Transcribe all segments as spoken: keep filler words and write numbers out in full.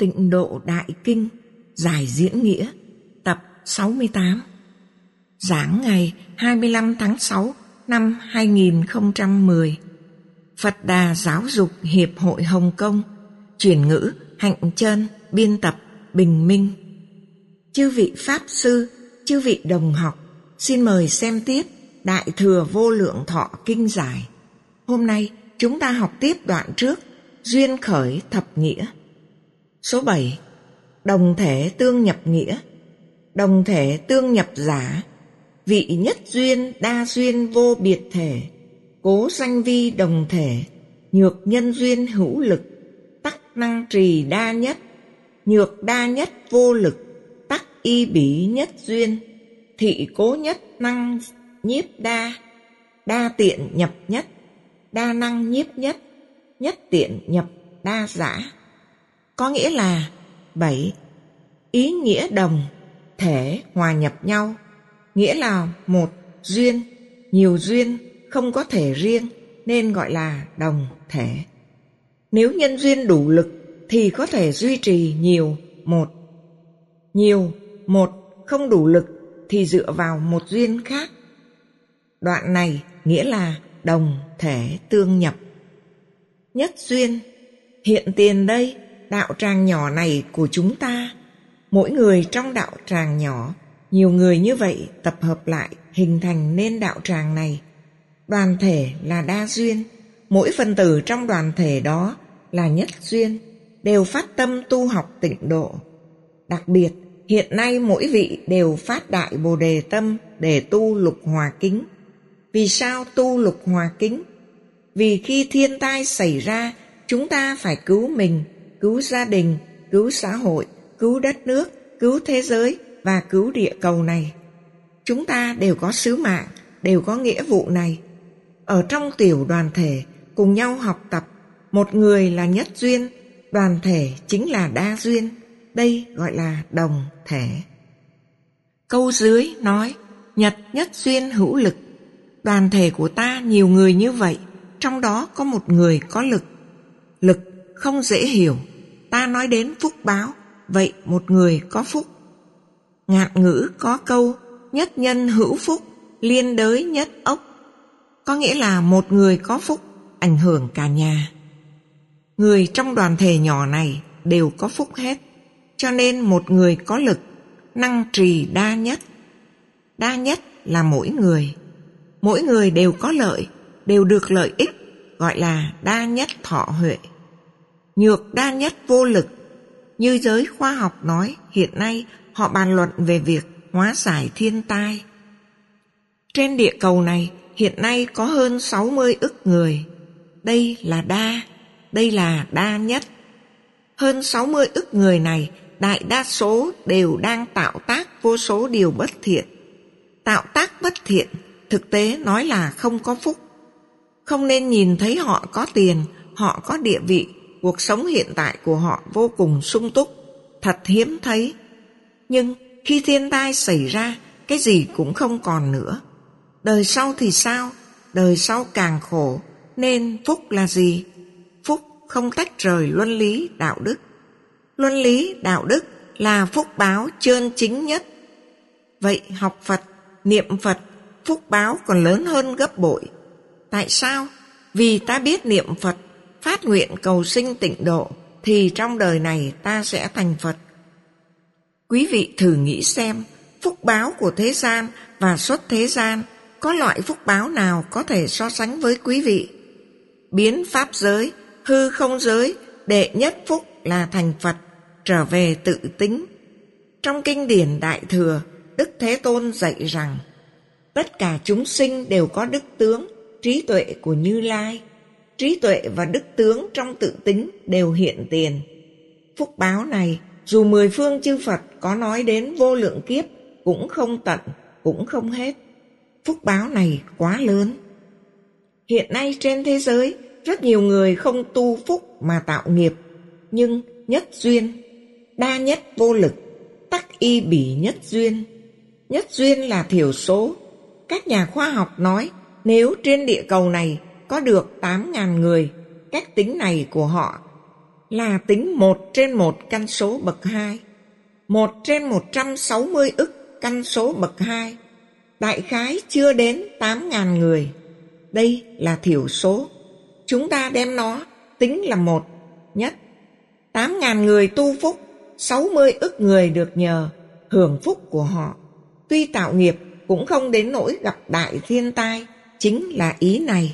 Tịnh Độ Đại Kinh, Giải Diễn Nghĩa, tập sáu mươi tám. Giảng ngày hai mươi lăm tháng sáu năm hai nghìn không trăm mười. Phật Đà Giáo dục Hiệp hội Hồng Kông. Chuyển ngữ Hạnh Trân, biên tập Bình Minh. Chư vị Pháp Sư, chư vị đồng học, xin mời xem tiếp Đại Thừa Vô Lượng Thọ Kinh Giải. Hôm nay chúng ta học tiếp đoạn trước, Duyên Khởi Thập Nghĩa. Số bảy. Đồng thể tương nhập nghĩa. Đồng thể tương nhập giả. Vị nhất duyên đa duyên vô biệt thể. Cố sanh vi đồng thể. Nhược nhân duyên hữu lực. Tắc năng trì đa nhất. Nhược đa nhất vô lực. Tắc y bỉ nhất duyên. Thị cố nhất năng nhiếp đa. Đa tiện nhập nhất. Đa năng nhiếp nhất. Nhất tiện nhập đa giả. Có nghĩa là bảy. Ý nghĩa đồng, thể hòa nhập nhau, nghĩa là một duyên, nhiều duyên, không có thể riêng nên gọi là đồng thể. Nếu nhân duyên đủ lực thì có thể duy trì nhiều một. Nhiều một không đủ lực thì dựa vào một duyên khác. Đoạn này nghĩa là đồng thể tương nhập. Nhất duyên, hiện tiền đây, đạo tràng nhỏ này của chúng ta, mỗi người trong đạo tràng nhỏ, nhiều người như vậy tập hợp lại hình thành nên đạo tràng này. Đoàn thể là đa duyên, mỗi phần tử trong đoàn thể đó là nhất duyên, đều phát tâm tu học tịnh độ. Đặc biệt, hiện nay mỗi vị đều phát đại Bồ Đề tâm để tu lục hòa kính. Vì sao tu lục hòa kính? Vì khi thiên tai xảy ra, chúng ta phải cứu mình, cứu gia đình, cứu xã hội, cứu đất nước, cứu thế giới và cứu địa cầu này. Chúng ta đều có sứ mạng, đều có nghĩa vụ này. Ở trong tiểu đoàn thể, cùng nhau học tập, một người là nhất duyên, đoàn thể chính là đa duyên. Đây gọi là đồng thể. Câu dưới nói, nhật nhất duyên hữu lực. Đoàn thể của ta nhiều người như vậy, trong đó có một người có lực. Lực không dễ hiểu, ta nói đến phúc báo, vậy một người có phúc. Ngạn ngữ có câu, nhất nhân hữu phúc, liên đới nhất ốc. Có nghĩa là một người có phúc, ảnh hưởng cả nhà. Người trong đoàn thể nhỏ này đều có phúc hết, cho nên một người có lực, năng trì đa nhất. Đa nhất là mỗi người. Mỗi người đều có lợi, đều được lợi ích, gọi là đa nhất thọ huệ. Nhược đa nhất vô lực. Như giới khoa học nói, hiện nay họ bàn luận về việc hóa giải thiên tai. Trên địa cầu này hiện nay có hơn sáu mươi ức người. Đây là đa, đây là đa nhất. Hơn sáu mươi ức người này, đại đa số đều đang tạo tác vô số điều bất thiện. Tạo tác bất thiện, thực tế nói là không có phúc. Không nên nhìn thấy họ có tiền, họ có địa vị, cuộc sống hiện tại của họ vô cùng sung túc, thật hiếm thấy. Nhưng khi thiên tai xảy ra, cái gì cũng không còn nữa. Đời sau thì sao? Đời sau càng khổ, nên phúc là gì? Phúc không tách rời luân lý đạo đức. Luân lý đạo đức là phúc báo chân chính nhất. Vậy học Phật, niệm Phật, phúc báo còn lớn hơn gấp bội. Tại sao? Vì ta biết niệm Phật, phát nguyện cầu sinh tịnh độ, thì trong đời này ta sẽ thành Phật. Quý vị thử nghĩ xem, phúc báo của thế gian và xuất thế gian, có loại phúc báo nào có thể so sánh với quý vị? Biến pháp giới, hư không giới, đệ nhất phúc là thành Phật, trở về tự tính. Trong kinh điển Đại Thừa, Đức Thế Tôn dạy rằng, tất cả chúng sinh đều có đức tướng, trí tuệ của Như Lai. Trí tuệ và đức tướng trong tự tính đều hiện tiền. Phúc báo này, dù mười phương chư Phật có nói đến vô lượng kiếp, cũng không tận, cũng không hết. Phúc báo này quá lớn. Hiện nay trên thế giới, rất nhiều người không tu phúc mà tạo nghiệp. Nhưng nhất duyên, đa nhất vô lực, tắc y bỉ nhất duyên. Nhất duyên là thiểu số. Các nhà khoa học nói, nếu trên địa cầu này có được tám nghìn người, cách tính này của họ là tính một trên một căn số bậc hai. Một trên một trăm sáu mươi ức căn số bậc hai. Đại khái chưa đến tám ngàn người. Đây là thiểu số. Chúng ta đem nó tính là một nhất. tám ngàn người tu phúc, sáu mươi ức người được nhờ hưởng phúc của họ. Tuy tạo nghiệp cũng không đến nỗi gặp đại thiên tai, chính là ý này.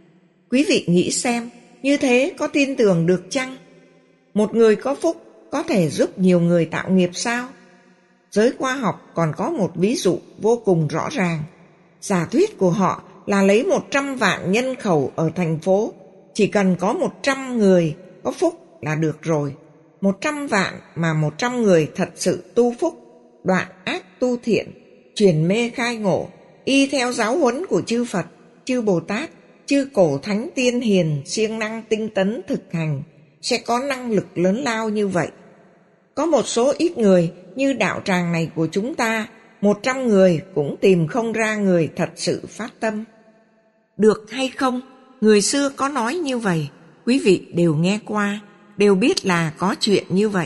Quý vị nghĩ xem, như thế có tin tưởng được chăng? Một người có phúc có thể giúp nhiều người tạo nghiệp sao? Giới khoa học còn có một ví dụ vô cùng rõ ràng. Giả thuyết của họ là lấy một trăm vạn nhân khẩu ở thành phố, chỉ cần có một trăm người có phúc là được rồi. Một trăm vạn mà một trăm người thật sự tu phúc, đoạn ác tu thiện, chuyển mê khai ngộ, y theo giáo huấn của chư Phật, chư Bồ Tát, chư cổ thánh tiên hiền siêng năng tinh tấn thực hành, sẽ có năng lực lớn lao như vậy. Có một số ít người như đạo tràng này của chúng ta, một trăm người cũng tìm không ra người thật sự phát tâm. Được hay không, người xưa có nói như vậy, quý vị đều nghe qua, đều biết là có chuyện như vậy.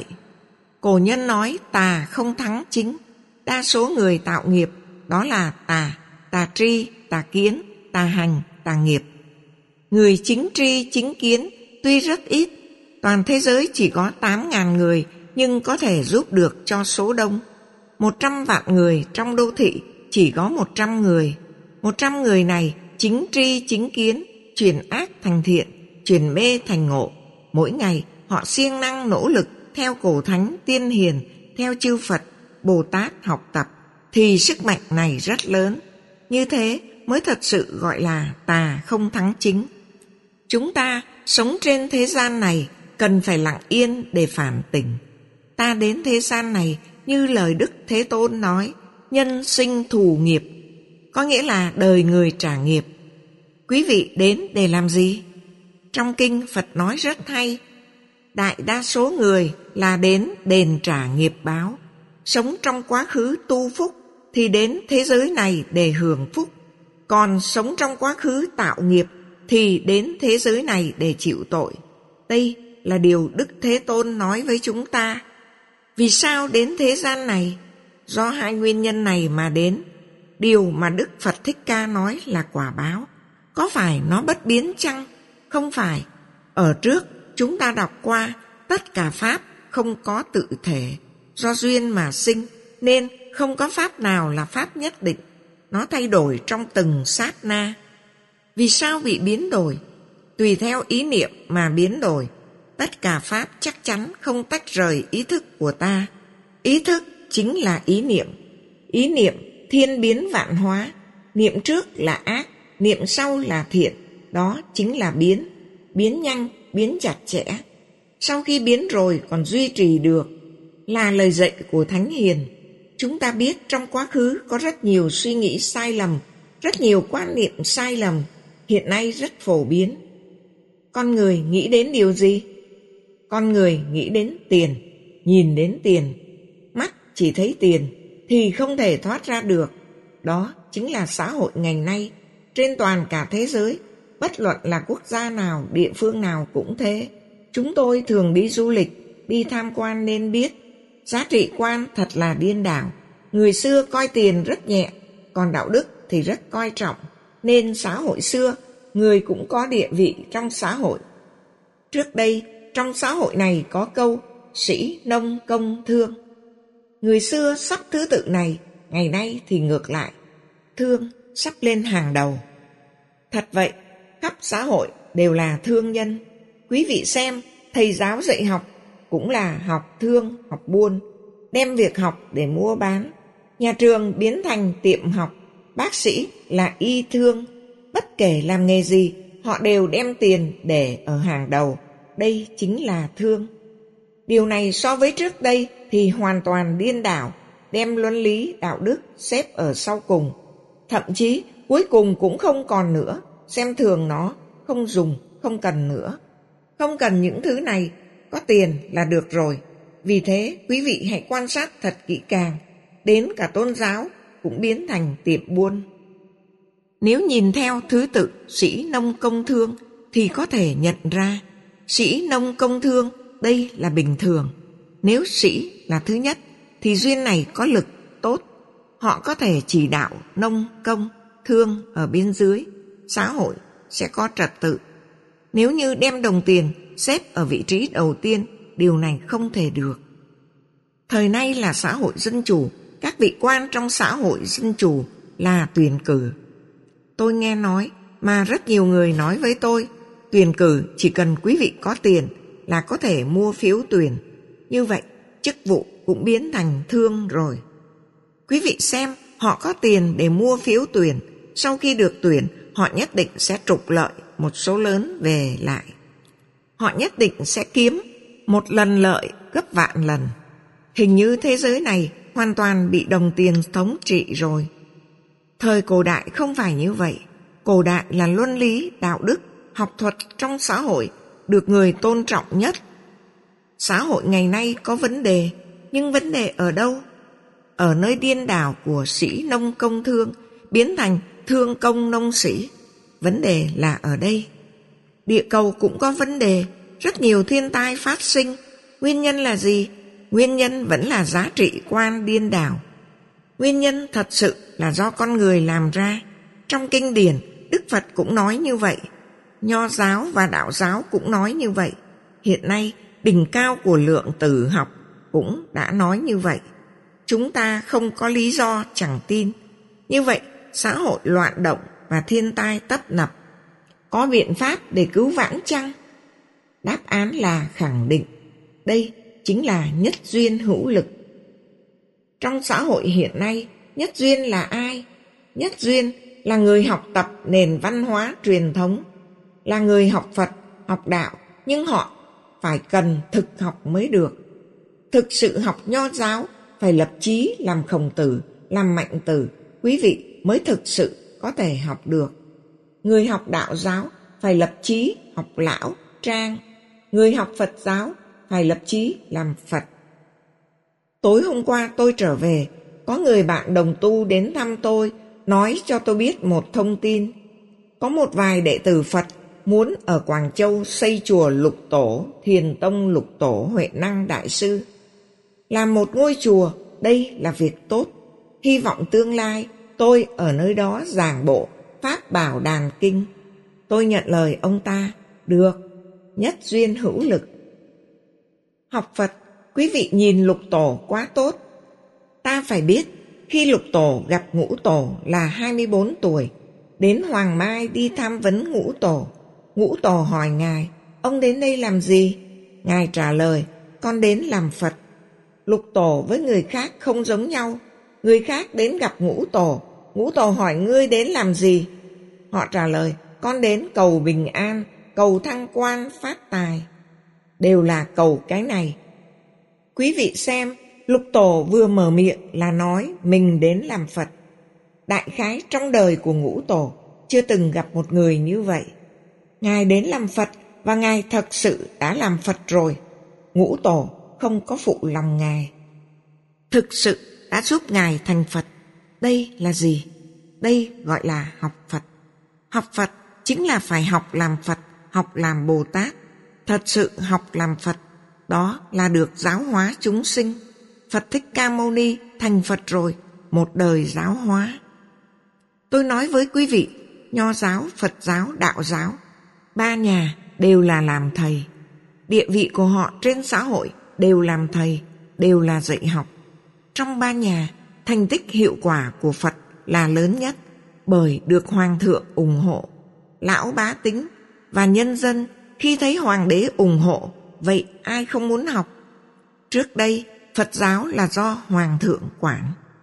Cổ nhân nói tà không thắng chính. Đa số người tạo nghiệp đó là tà, tà tri, tà kiến, tà hành, tà nghiệp. Người chính tri, chính kiến tuy rất ít, toàn thế giới chỉ có tám ngàn người, nhưng có thể giúp được cho số đông. Một trăm vạn người trong đô thị chỉ có một trăm người. Một trăm người này chính tri, chính kiến, chuyển ác thành thiện, chuyển mê thành ngộ. Mỗi ngày họ siêng năng nỗ lực theo cổ thánh tiên hiền, theo chư Phật, Bồ Tát học tập, thì sức mạnh này rất lớn. Như thế mới thật sự gọi là tà không thắng chính. Chúng ta sống trên thế gian này cần phải lặng yên để phản tỉnh. Ta đến thế gian này như lời Đức Thế Tôn nói, nhân sinh thù nghiệp, có nghĩa là đời người trả nghiệp. Quý vị đến để làm gì? Trong kinh Phật nói rất hay, đại đa số người là đến đền trả nghiệp báo. Sống trong quá khứ tu phúc thì đến thế giới này để hưởng phúc, còn sống trong quá khứ tạo nghiệp thì đến thế giới này để chịu tội. Đây là điều Đức Thế Tôn nói với chúng ta. Vì sao đến thế gian này? Do hai nguyên nhân này mà đến. Điều mà Đức Phật Thích Ca nói là quả báo. Có phải nó bất biến chăng? Không phải. Ở trước chúng ta đọc qua, tất cả pháp không có tự thể, do duyên mà sinh, nên không có pháp nào là pháp nhất định. Nó thay đổi trong từng sát na. Vì sao bị biến đổi? Tùy theo ý niệm mà biến đổi. Tất cả pháp chắc chắn không tách rời ý thức của ta. Ý thức chính là ý niệm. Ý niệm thiên biến vạn hóa. Niệm trước là ác, niệm sau là thiện. Đó chính là biến. Biến nhanh, biến chặt chẽ. Sau khi biến rồi còn duy trì được, là lời dạy của Thánh Hiền. Chúng ta biết trong quá khứ có rất nhiều suy nghĩ sai lầm, rất nhiều quan niệm sai lầm, hiện nay rất phổ biến. Con người nghĩ đến điều gì? Con người nghĩ đến tiền, nhìn đến tiền, mắt chỉ thấy tiền thì không thể thoát ra được. Đó chính là xã hội ngày nay, trên toàn cả thế giới, bất luận là quốc gia nào, địa phương nào cũng thế. Chúng tôi thường đi du lịch, đi tham quan nên biết, giá trị quan thật là điên đảo. Người xưa coi tiền rất nhẹ, còn đạo đức thì rất coi trọng, nên xã hội xưa, người cũng có địa vị trong xã hội. Trước đây, trong xã hội này có câu sĩ, nông, công, thương. Người xưa sắp thứ tự này, ngày nay thì ngược lại, thương sắp lên hàng đầu. Thật vậy, khắp xã hội đều là thương nhân. Quý vị xem, thầy giáo dạy học cũng là học thương, học buôn, đem việc học để mua bán. Nhà trường biến thành tiệm học, bác sĩ là y thương. Bất kể làm nghề gì, họ đều đem tiền để ở hàng đầu. Đây chính là thương. Điều này so với trước đây thì hoàn toàn điên đảo, đem luân lý, đạo đức xếp ở sau cùng. Thậm chí cuối cùng cũng không còn nữa, xem thường nó, không dùng, không cần nữa. Không cần những thứ này, có tiền là được rồi. Vì thế quý vị hãy quan sát thật kỹ càng, đến cả tôn giáo cũng biến thành tiệm buôn. Nếu nhìn theo thứ tự sĩ nông công thương thì có thể nhận ra sĩ nông công thương Đây là bình thường. Nếu sĩ là thứ nhất thì duyên này có lực tốt. Họ có thể chỉ đạo nông, công, thương ở bên dưới. Xã hội sẽ có trật tự. Nếu như đem đồng tiền xếp ở vị trí đầu tiên, điều này không thể được. Thời nay là xã hội dân chủ. Các vị quan trong xã hội dân chủ là tuyển cử. Tôi nghe nói, mà rất nhiều người nói với tôi, tuyển cử chỉ cần quý vị có tiền là có thể mua phiếu tuyển. Như vậy, chức vụ cũng biến thành thương rồi. Quý vị xem, họ có tiền để mua phiếu tuyển. Sau khi được tuyển, họ nhất định sẽ trục lợi một số lớn về lại. Họ nhất định sẽ kiếm một lần lợi gấp vạn lần. Hình như thế giới này hoàn toàn bị đồng tiền thống trị rồi. Thời cổ đại không phải như vậy. Cổ đại là luân lý, đạo đức, học thuật trong xã hội được người tôn trọng nhất. Xã hội ngày nay có vấn đề, nhưng vấn đề ở đâu? Ở nơi điên đảo của sĩ nông công thương biến thành thương công nông sĩ. Vấn đề là ở đây. Địa cầu cũng có vấn đề, rất nhiều thiên tai phát sinh. Nguyên nhân là gì? Nguyên nhân vẫn là giá trị quan điên đảo. Nguyên nhân thật sự là do con người làm ra. Trong kinh điển, Đức Phật cũng nói như vậy. Nho giáo và đạo giáo cũng nói như vậy. Hiện nay, đỉnh cao của lượng tử học cũng đã nói như vậy. Chúng ta không có lý do chẳng tin. Như vậy, xã hội loạn động và thiên tai tấp nập. Có biện pháp để cứu vãn chăng? Đáp án là khẳng định. Đây chính là nhất duyên hữu lực. Trong xã hội hiện nay, nhất duyên là ai? Nhất duyên là người học tập nền văn hóa truyền thống, là người học Phật, học đạo, nhưng họ phải cần thực học mới được. Thực sự học Nho giáo phải lập chí làm Khổng Tử, làm Mạnh Tử, quý vị mới thực sự có thể học được. Người học đạo giáo phải lập chí học Lão, Trang. Người học Phật giáo phải lập chí làm Phật. Tối hôm qua tôi trở về, có người bạn đồng tu đến thăm tôi, nói cho tôi biết một thông tin. Có một vài đệ tử Phật muốn ở Quảng Châu xây chùa Lục Tổ, Thiền Tông Lục Tổ Huệ Năng Đại Sư. Làm một ngôi chùa, đây là việc tốt. Hy vọng tương lai tôi ở nơi đó giảng bộ Pháp Bảo Đàn Kinh. Tôi nhận lời ông ta, được, nhất duyên hữu lực. Học Phật, quý vị nhìn Lục Tổ quá tốt. Ta phải biết, khi Lục Tổ gặp Ngũ Tổ là hai mươi bốn tuổi, đến Hoàng Mai đi tham vấn Ngũ Tổ. Ngũ Tổ hỏi Ngài, ông đến đây làm gì? Ngài trả lời, con đến làm Phật. Lục Tổ với người khác không giống nhau. Người khác đến gặp Ngũ Tổ, Ngũ Tổ hỏi ngươi đến làm gì? Họ trả lời, con đến cầu bình an, cầu thăng quan phát tài. Đều là cầu cái này. Quý vị xem, Lục Tổ vừa mở miệng là nói mình đến làm Phật. Đại khái trong đời của Ngũ Tổ chưa từng gặp một người như vậy. Ngài đến làm Phật và Ngài thật sự đã làm Phật rồi. Ngũ Tổ không có phụ lòng Ngài, thực sự đã giúp Ngài thành Phật. Đây là gì? Đây gọi là học Phật. Học Phật chính là phải học làm Phật, học làm Bồ Tát. Thật sự học làm Phật, đó là được giáo hóa chúng sinh. Phật Thích Ca Mâu Ni thành Phật rồi, một đời giáo hóa. Tôi nói với quý vị, Nho giáo, Phật giáo, Đạo giáo, ba nhà đều là làm thầy. Địa vị của họ trên xã hội đều làm thầy, đều là dạy học. Trong ba nhà, thành tích hiệu quả của Phật là lớn nhất, bởi được Hoàng thượng ủng hộ. Lão bá tính và nhân dân khi thấy Hoàng đế ủng hộ, vậy ai không muốn học? Trước đây, Phật giáo là do Hoàng thượng quản.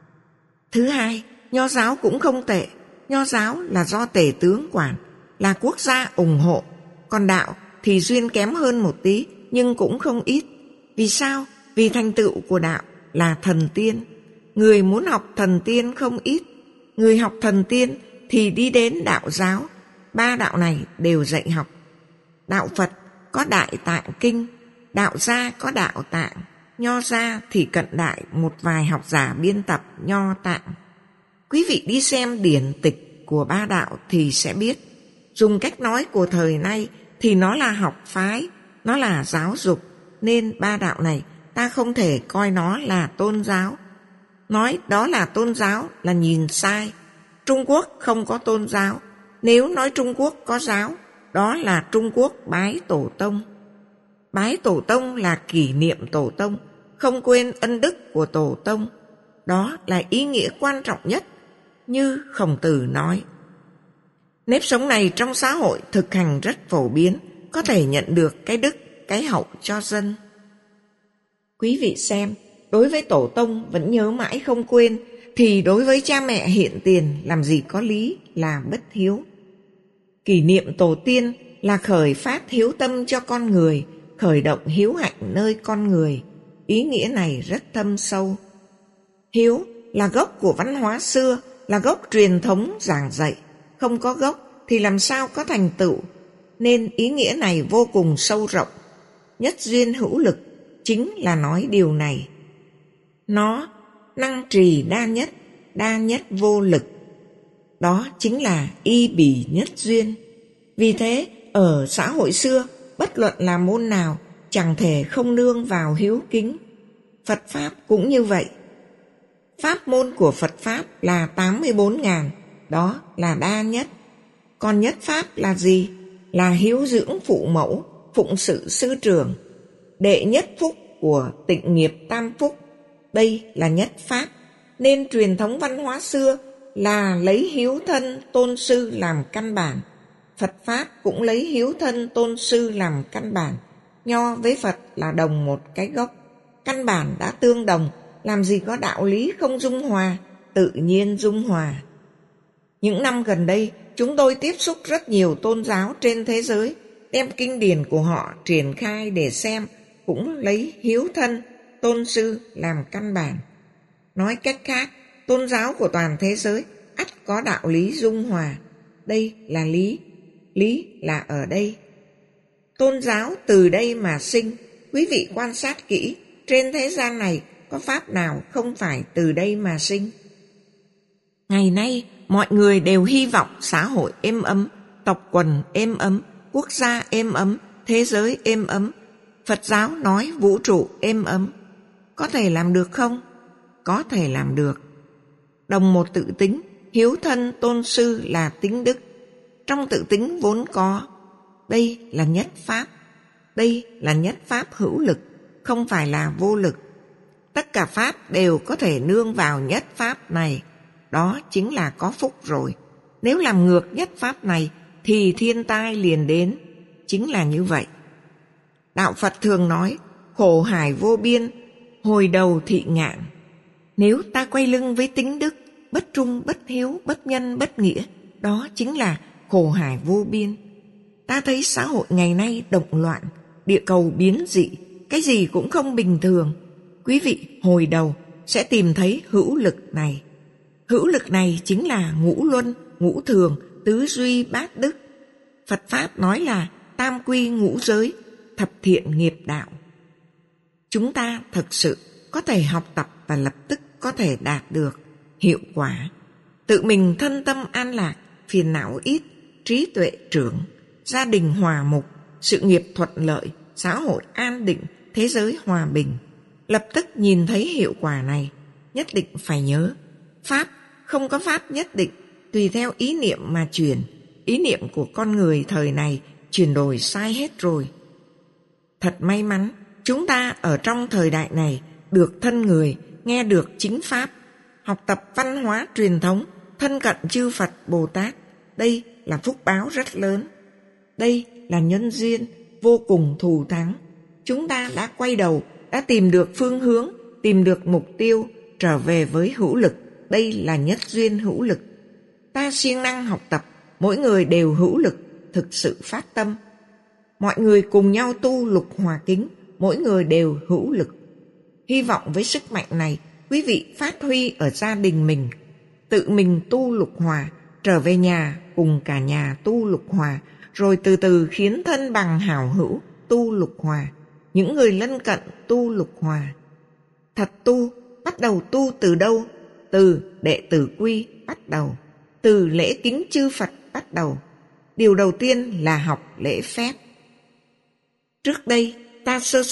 Thứ hai, Nho giáo cũng không tệ. Nho giáo là do tể tướng quản, là quốc gia ủng hộ. Còn đạo thì duyên kém hơn một tí, nhưng cũng không ít. Vì sao? Vì thành tựu của đạo là thần tiên. Người muốn học thần tiên không ít. Người học thần tiên thì đi đến đạo giáo. Ba đạo này đều dạy học. Đạo Phật có Đại Tạng Kinh, đạo gia có Đạo Tạng, Nho gia thì cận đại một vài học giả biên tập Nho Tạng. Quý vị đi xem điển tịch của ba đạo thì sẽ biết. Dùng cách nói của thời nay thì nó là học phái, nó là giáo dục. nên ba đạo này ta không thể coi nó là tôn giáo. Nói đó là tôn giáo là nhìn sai. Trung Quốc không có tôn giáo. Nếu nói Trung Quốc có giáo, đó là Trung Quốc bái tổ tông. Bái tổ tông là kỷ niệm tổ tông, không quên ân đức của tổ tông. Đó là ý nghĩa quan trọng nhất, như Khổng Tử nói. Nếp sống này trong xã hội thực hành rất phổ biến, có thể nhận được cái đức, cái hậu cho dân. Quý vị xem, đối với tổ tông vẫn nhớ mãi không quên, thì đối với cha mẹ hiện tiền làm gì có lý là bất hiếu. Kỷ niệm tổ tiên là khởi phát hiếu tâm cho con người, khởi động hiếu hạnh nơi con người. Ý nghĩa này rất thâm sâu. Hiếu là gốc của văn hóa xưa, là gốc truyền thống giảng dạy. Không có gốc thì làm sao có thành tựu, nên ý nghĩa này vô cùng sâu rộng. Nhất duyên hữu lực chính là nói điều này. Nó năng trì đa nhất, đa nhất vô lực. Đó chính là y bỉ nhất duyên. Vì thế, ở xã hội xưa, bất luận là môn nào, chẳng thể không nương vào hiếu kính. Phật Pháp cũng như vậy. Pháp môn của Phật Pháp là tám mươi bốn ngàn, đó là đa nhất. Còn nhất Pháp là gì? Là hiếu dưỡng phụ mẫu, phụng sự sư trưởng. Đệ nhất phúc của tịnh nghiệp tam phúc, đây là nhất Pháp. Nên truyền thống văn hóa xưa là lấy hiếu thân tôn sư làm căn bản. Phật Pháp cũng lấy hiếu thân tôn sư làm căn bản. Nho với Phật là đồng một cái gốc. Căn bản đã tương đồng, làm gì có đạo lý không dung hòa, tự nhiên dung hòa. Những năm gần đây, chúng tôi tiếp xúc rất nhiều tôn giáo trên thế giới, đem kinh điển của họ triển khai để xem, cũng lấy hiếu thân, tôn sư làm căn bản. Nói cách khác, tôn giáo của toàn thế giới ắt có đạo lý dung hòa. Đây là lý, lý là ở đây. Tôn giáo từ đây mà sinh. Quý vị quan sát kỹ, trên thế gian này có pháp nào không phải từ đây mà sinh? Ngày nay, mọi người đều hy vọng xã hội êm ấm, tộc quần êm ấm, quốc gia êm ấm, thế giới êm ấm. Phật giáo nói vũ trụ êm ấm. Có thể làm được không? Có thể làm được. Đồng một tự tính, hiếu thân tôn sư là tính đức. Trong tự tính vốn có. Đây là nhất Pháp. Đây là nhất Pháp hữu lực, không phải là vô lực. Tất cả Pháp đều có thể nương vào nhất Pháp này. Đó chính là có phúc rồi. Nếu làm ngược nhất Pháp này thì thiên tai liền đến. Chính là như vậy. Đạo Phật thường nói khổ hải vô biên, hồi đầu thị ngạn. Nếu ta quay lưng với tính đức, bất trung, bất hiếu, bất nhân, bất nghĩa, đó chính là khổ hải vô biên. Ta thấy xã hội ngày nay động loạn, địa cầu biến dị, cái gì cũng không bình thường. Quý vị hồi đầu sẽ tìm thấy hữu lực này. Hữu lực này chính là ngũ luân, ngũ thường, tứ duy, bát đức. Phật Pháp nói là tam quy ngũ giới, thập thiện nghiệp đạo. Chúng ta thực sự có thể học tập và lập tức có thể đạt được hiệu quả. Tự mình thân tâm an lạc, phiền não ít, trí tuệ trưởng, gia đình hòa mục, sự nghiệp thuận lợi, xã hội an định, thế giới hòa bình. Lập tức nhìn thấy hiệu quả này, nhất định phải nhớ. Pháp không có pháp nhất định, tùy theo ý niệm mà chuyển. Ý niệm của con người thời này chuyển đổi sai hết rồi. Thật may mắn, chúng ta ở trong thời đại này được thân người, nghe được chính Pháp, học tập văn hóa truyền thống, thân cận chư Phật Bồ Tát. Đây là phúc báo rất lớn. Đây là nhân duyên vô cùng thù thắng. Chúng ta đã quay đầu, đã tìm được phương hướng, tìm được mục tiêu, trở về với hữu lực. Đây là nhất duyên hữu lực. Ta siêng năng học tập, mỗi người đều hữu lực, thực sự phát tâm. Mọi người cùng nhau tu lục hòa kính, mỗi người đều hữu lực. Hy vọng với sức mạnh này, quý vị phát huy ở gia đình mình, tự mình tu lục hòa, trở về nhà cùng cả nhà tu lục hòa, rồi từ từ khiến thân bằng hảo hữu tu lục hòa, những người lân cận tu lục hòa. Thật tu, bắt đầu tu từ đâu? Từ đệ tử quy bắt đầu, từ lễ kính chư Phật bắt đầu. Điều đầu tiên là học lễ phép. Trước đây ta sơ suất,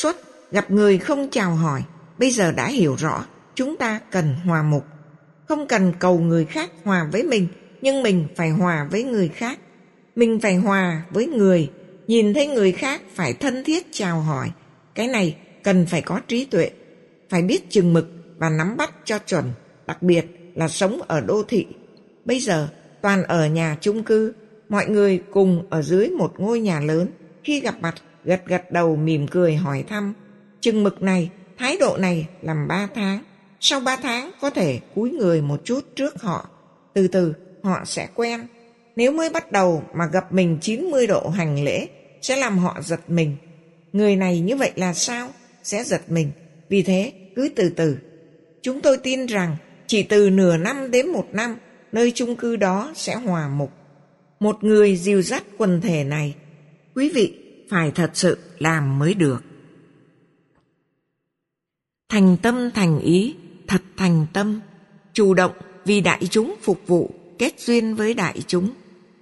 gặp người không chào hỏi, bây giờ đã hiểu rõ chúng ta cần hòa mục. Không cần cầu người khác hòa với mình, nhưng mình phải hòa với người khác. Mình phải hòa với người, nhìn thấy người khác phải thân thiết chào hỏi. Cái này cần phải có trí tuệ, phải biết chừng mực và nắm bắt cho chuẩn, đặc biệt là sống ở đô thị. Bây giờ toàn ở nhà chung cư, mọi người cùng ở dưới một ngôi nhà lớn, khi gặp mặt gật gật đầu mỉm cười hỏi thăm. Chừng mực này, thái độ này làm ba tháng. Sau ba tháng có thể cúi người một chút trước họ. Từ từ họ sẽ quen. Nếu mới bắt đầu mà gặp mình chín mươi độ hành lễ, sẽ làm họ giật mình. Người này như vậy là sao? Sẽ giật mình. Vì thế cứ từ từ. Chúng tôi tin rằng chỉ từ nửa năm đến một năm, nơi chung cư đó sẽ hòa mục. Một người dìu dắt quần thể này, quý vị phải thật sự làm mới được. Thành tâm thành ý, thật thành tâm, chủ động vì đại chúng phục vụ, kết duyên với đại chúng.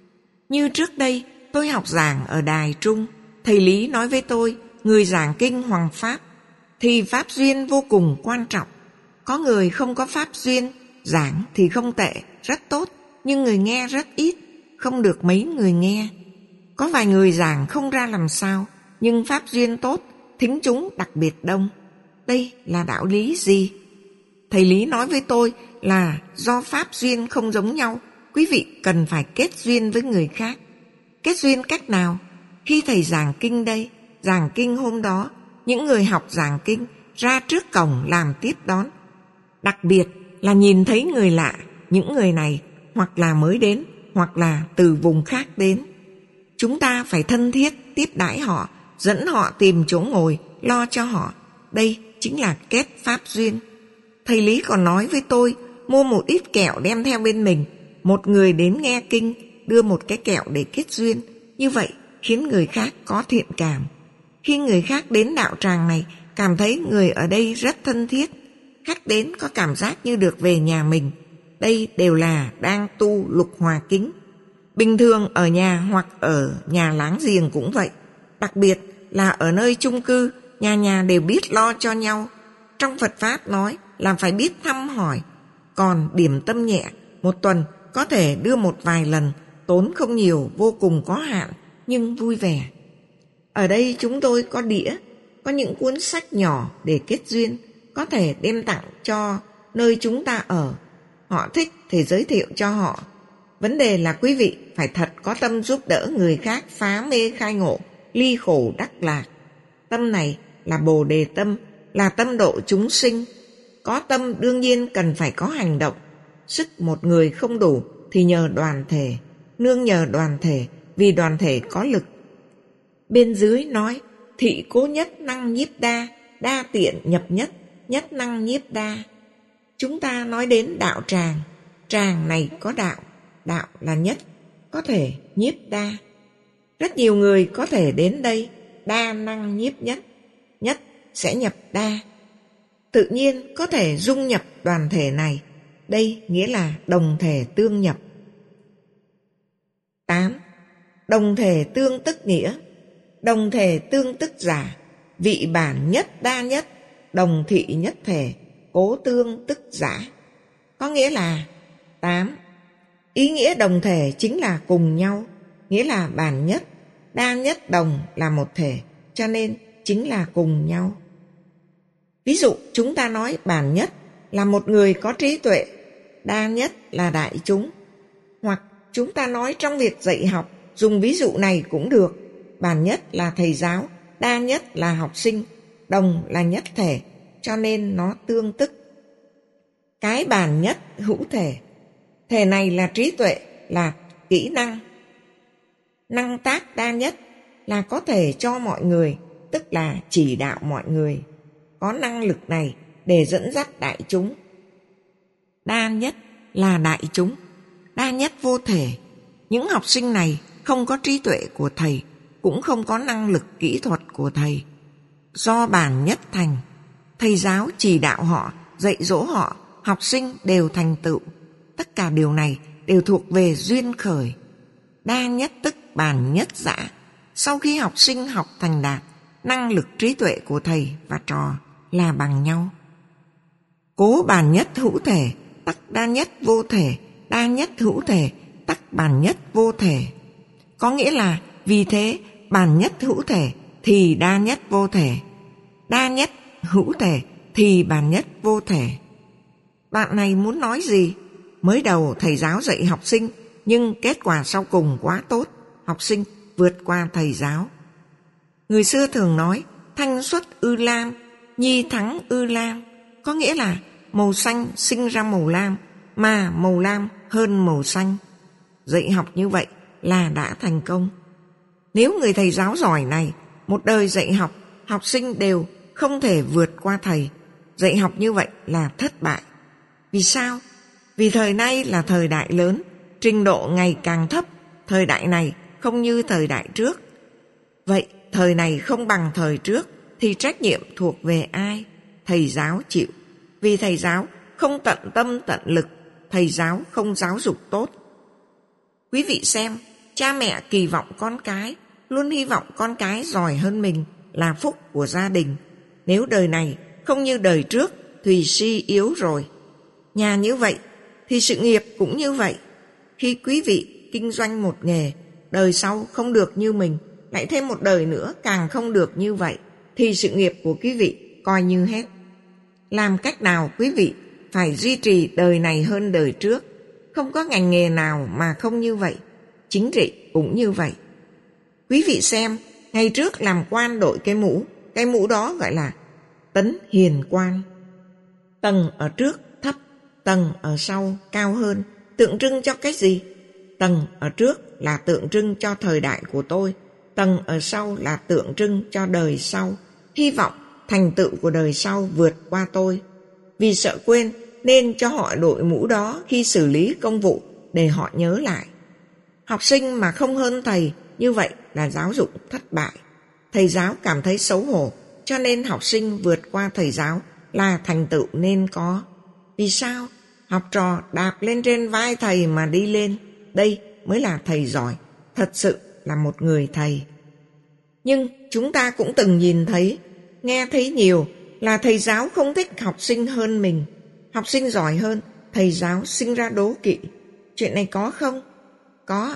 Như trước đây, tôi học giảng ở Đài Trung, thầy Lý nói với tôi, người giảng kinh Hoằng Pháp, thì pháp duyên vô cùng quan trọng. Có người không có pháp duyên, giảng thì không tệ, rất tốt, nhưng người nghe rất ít, không được mấy người nghe. Có vài người giảng không ra làm sao, nhưng pháp duyên tốt, thính chúng đặc biệt đông. Đây là đạo lý gì? Thầy Lý nói với tôi là do pháp duyên không giống nhau, quý vị cần phải kết duyên với người khác. Kết duyên cách nào? Khi thầy giảng kinh đây, giảng kinh hôm đó, những người học giảng kinh ra trước cổng làm tiếp đón. Đặc biệt là nhìn thấy người lạ, những người này hoặc là mới đến, hoặc là từ vùng khác đến. Chúng ta phải thân thiết tiếp đãi họ, dẫn họ tìm chỗ ngồi, lo cho họ. Đây chính là kết pháp duyên. Thầy Lý còn nói với tôi, mua một ít kẹo đem theo bên mình. Một người đến nghe kinh, đưa một cái kẹo để kết duyên. Như vậy khiến người khác có thiện cảm. Khi người khác đến đạo tràng này, cảm thấy người ở đây rất thân thiết. Khách đến có cảm giác như được về nhà mình. Đây đều là đang tu lục hòa kính. Bình thường ở nhà hoặc ở nhà láng giềng cũng vậy. Đặc biệt là ở nơi chung cư, nhà nhà đều biết lo cho nhau. Trong Phật Pháp nói là phải biết thăm hỏi. Còn điểm tâm nhẹ, một tuần có thể đưa một vài lần, tốn không nhiều, vô cùng có hạn, nhưng vui vẻ. Ở đây chúng tôi có đĩa, có những cuốn sách nhỏ để kết duyên, có thể đem tặng cho nơi chúng ta ở. Họ thích thì giới thiệu cho họ. Vấn đề là quý vị phải thật có tâm giúp đỡ người khác phá mê khai ngộ, ly khổ đắc lạc. Tâm này là Bồ Đề tâm, là tâm độ chúng sinh. Có tâm đương nhiên cần phải có hành động. Sức một người không đủ thì nhờ đoàn thể, nương nhờ đoàn thể, vì đoàn thể có lực. Bên dưới nói, thị cố nhất năng nhiếp đa, đa tiện nhập nhất, nhất năng nhiếp đa. Chúng ta nói đến đạo tràng, tràng này có đạo, đạo là nhất, có thể nhiếp đa. Rất nhiều người có thể đến đây, đa năng nhiếp nhất, nhất sẽ nhập đa. Tự nhiên có thể dung nhập đoàn thể này, đây nghĩa là đồng thể tương nhập. tám. Đồng thể tương tức nghĩa. Đồng thể tương tức giả, vị bản nhất đa nhất, đồng thị nhất thể, cố tương tức giả. Có nghĩa là tám. Ý nghĩa đồng thể chính là cùng nhau, nghĩa là bản nhất, đa nhất đồng là một thể, cho nên chính là cùng nhau. Ví dụ chúng ta nói bản nhất là một người có trí tuệ, đa nhất là đại chúng. Hoặc chúng ta nói trong việc dạy học, dùng ví dụ này cũng được. Bản nhất là thầy giáo, đa nhất là học sinh, đồng là nhất thể, cho nên nó tương tức. Cái bản nhất hữu thể, thể này là trí tuệ, là kỹ năng. Năng tác đa nhất là có thể cho mọi người, tức là chỉ đạo mọi người. Có năng lực này để dẫn dắt đại chúng. Đa nhất là đại chúng, đa nhất vô thể. Những học sinh này không có trí tuệ của thầy, cũng không có năng lực kỹ thuật của thầy. Do bản nhất thành, thầy giáo chỉ đạo họ, dạy dỗ họ, học sinh đều thành tựu. Tất cả điều này đều thuộc về duyên khởi. Đa nhất tức bản nhất dã. Sau khi học sinh học thành đạt, năng lực trí tuệ của thầy và trò là bằng nhau. Cố bàn nhất hữu thể, tắc đa nhất vô thể, đa nhất hữu thể, tắc bàn nhất vô thể. Có nghĩa là vì thế bàn nhất hữu thể thì đa nhất vô thể, đa nhất hữu thể thì bàn nhất vô thể. Bạn này muốn nói gì? Mới đầu thầy giáo dạy học sinh, nhưng kết quả sau cùng quá tốt, học sinh vượt qua thầy giáo. Người xưa thường nói thanh xuất ư lam, nhi thắng ư lam, có nghĩa là màu xanh sinh ra màu lam, mà màu lam hơn màu xanh. Dạy học như vậy là đã thành công. Nếu người thầy giáo giỏi này một đời dạy học, học sinh đều không thể vượt qua thầy, dạy học như vậy là thất bại. Vì sao? Vì thời nay là thời đại lớn, trình độ ngày càng thấp, thời đại này không như thời đại trước. Vậy thời này không bằng thời trước thì trách nhiệm thuộc về ai? Thầy giáo chịu. Vì thầy giáo không tận tâm tận lực, thầy giáo không giáo dục tốt. Quý vị xem, cha mẹ kỳ vọng con cái, luôn hy vọng con cái giỏi hơn mình là phúc của gia đình. Nếu đời này không như đời trước thì suy yếu rồi. Nhà như vậy thì sự nghiệp cũng như vậy. Khi quý vị kinh doanh một nghề, đời sau không được như mình, lại thêm một đời nữa càng không được như vậy, thì sự nghiệp của quý vị coi như hết. Làm cách nào quý vị phải duy trì đời này hơn đời trước? Không có ngành nghề nào mà không như vậy. Chính trị cũng như vậy. Quý vị xem, ngày trước làm quan đội cái mũ, cái mũ đó gọi là tấn hiền quan. Tầng ở trước thấp, tầng ở sau cao hơn, tượng trưng cho cái gì? Tầng ở trước là tượng trưng cho thời đại của tôi, tầng ở sau là tượng trưng cho đời sau, hy vọng thành tựu của đời sau vượt qua tôi. Vì sợ quên nên cho họ đội mũ đó khi xử lý công vụ để họ nhớ lại. Học sinh mà không hơn thầy, như vậy là giáo dục thất bại. Thầy giáo cảm thấy xấu hổ, cho nên học sinh vượt qua thầy giáo là thành tựu nên có. Vì sao? Học trò đạp lên trên vai thầy mà đi lên. Đây mới là thầy giỏi, thật sự là một người thầy. Nhưng chúng ta cũng từng nhìn thấy, nghe thấy nhiều là thầy giáo không thích học sinh hơn mình. Học sinh giỏi hơn, thầy giáo sinh ra đố kỵ. Chuyện này có không? Có.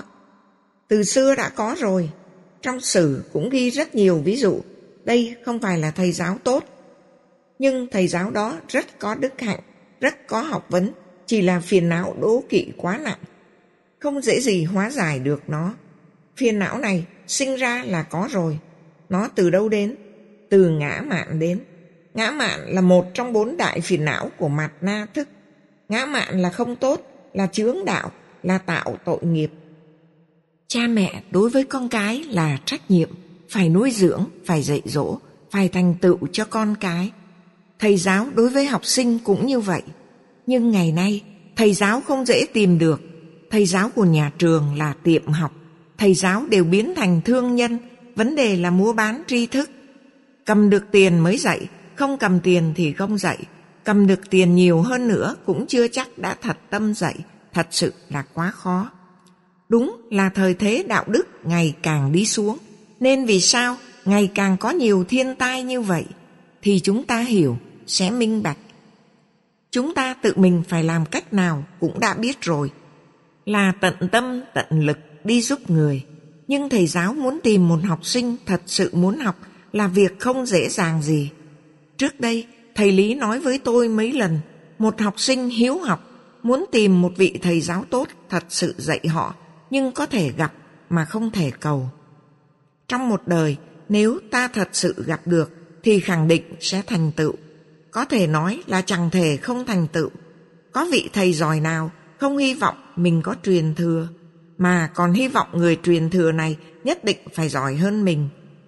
Từ xưa đã có rồi. Trong sử cũng ghi rất nhiều ví dụ. Đây không phải là thầy giáo tốt, nhưng thầy giáo đó rất có đức hạnh, rất có học vấn, chỉ là phiền não đố kỵ quá nặng, không dễ gì hóa giải được nó. Phiền não này sinh ra là có rồi. Nó từ đâu đến? Từ ngã mạn đến. Ngã mạn là một trong bốn đại phiền não của mạt na thức. Ngã mạn là không tốt, là chướng đạo, là tạo tội nghiệp. Cha mẹ đối với con cái là trách nhiệm, phải nuôi dưỡng, phải dạy dỗ, phải thành tựu cho con cái. Thầy giáo đối với học sinh cũng như vậy. Nhưng ngày nay, thầy giáo không dễ tìm được. Thầy giáo của nhà trường là tiệm học. Thầy giáo đều biến thành thương nhân, vấn đề là mua bán tri thức. Cầm được tiền mới dạy, không cầm tiền thì không dạy. Cầm được tiền nhiều hơn nữa cũng chưa chắc đã thật tâm dạy, thật sự là quá khó. Đúng là thời thế đạo đức ngày càng đi xuống, nên vì sao ngày càng có nhiều thiên tai như vậy, thì chúng ta hiểu, sẽ minh bạch. Chúng ta tự mình phải làm cách nào cũng đã biết rồi, là tận tâm tận lực đi giúp người. Nhưng thầy giáo muốn tìm một học sinh thật sự muốn học là việc không dễ dàng gì. Trước đây, thầy Lý nói với tôi mấy lần, một học sinh hiếu học muốn tìm một vị thầy giáo tốt thật sự dạy họ, nhưng có thể gặp mà không thể cầu. Trong một đời, nếu ta thật sự gặp được thì khẳng định sẽ thành tựu. Có thể nói là chẳng thể không thành tựu. Có vị thầy giỏi nào không hy vọng mình có truyền thừa, mà còn hy vọng người truyền thừa này nhất định phải giỏi hơn mình.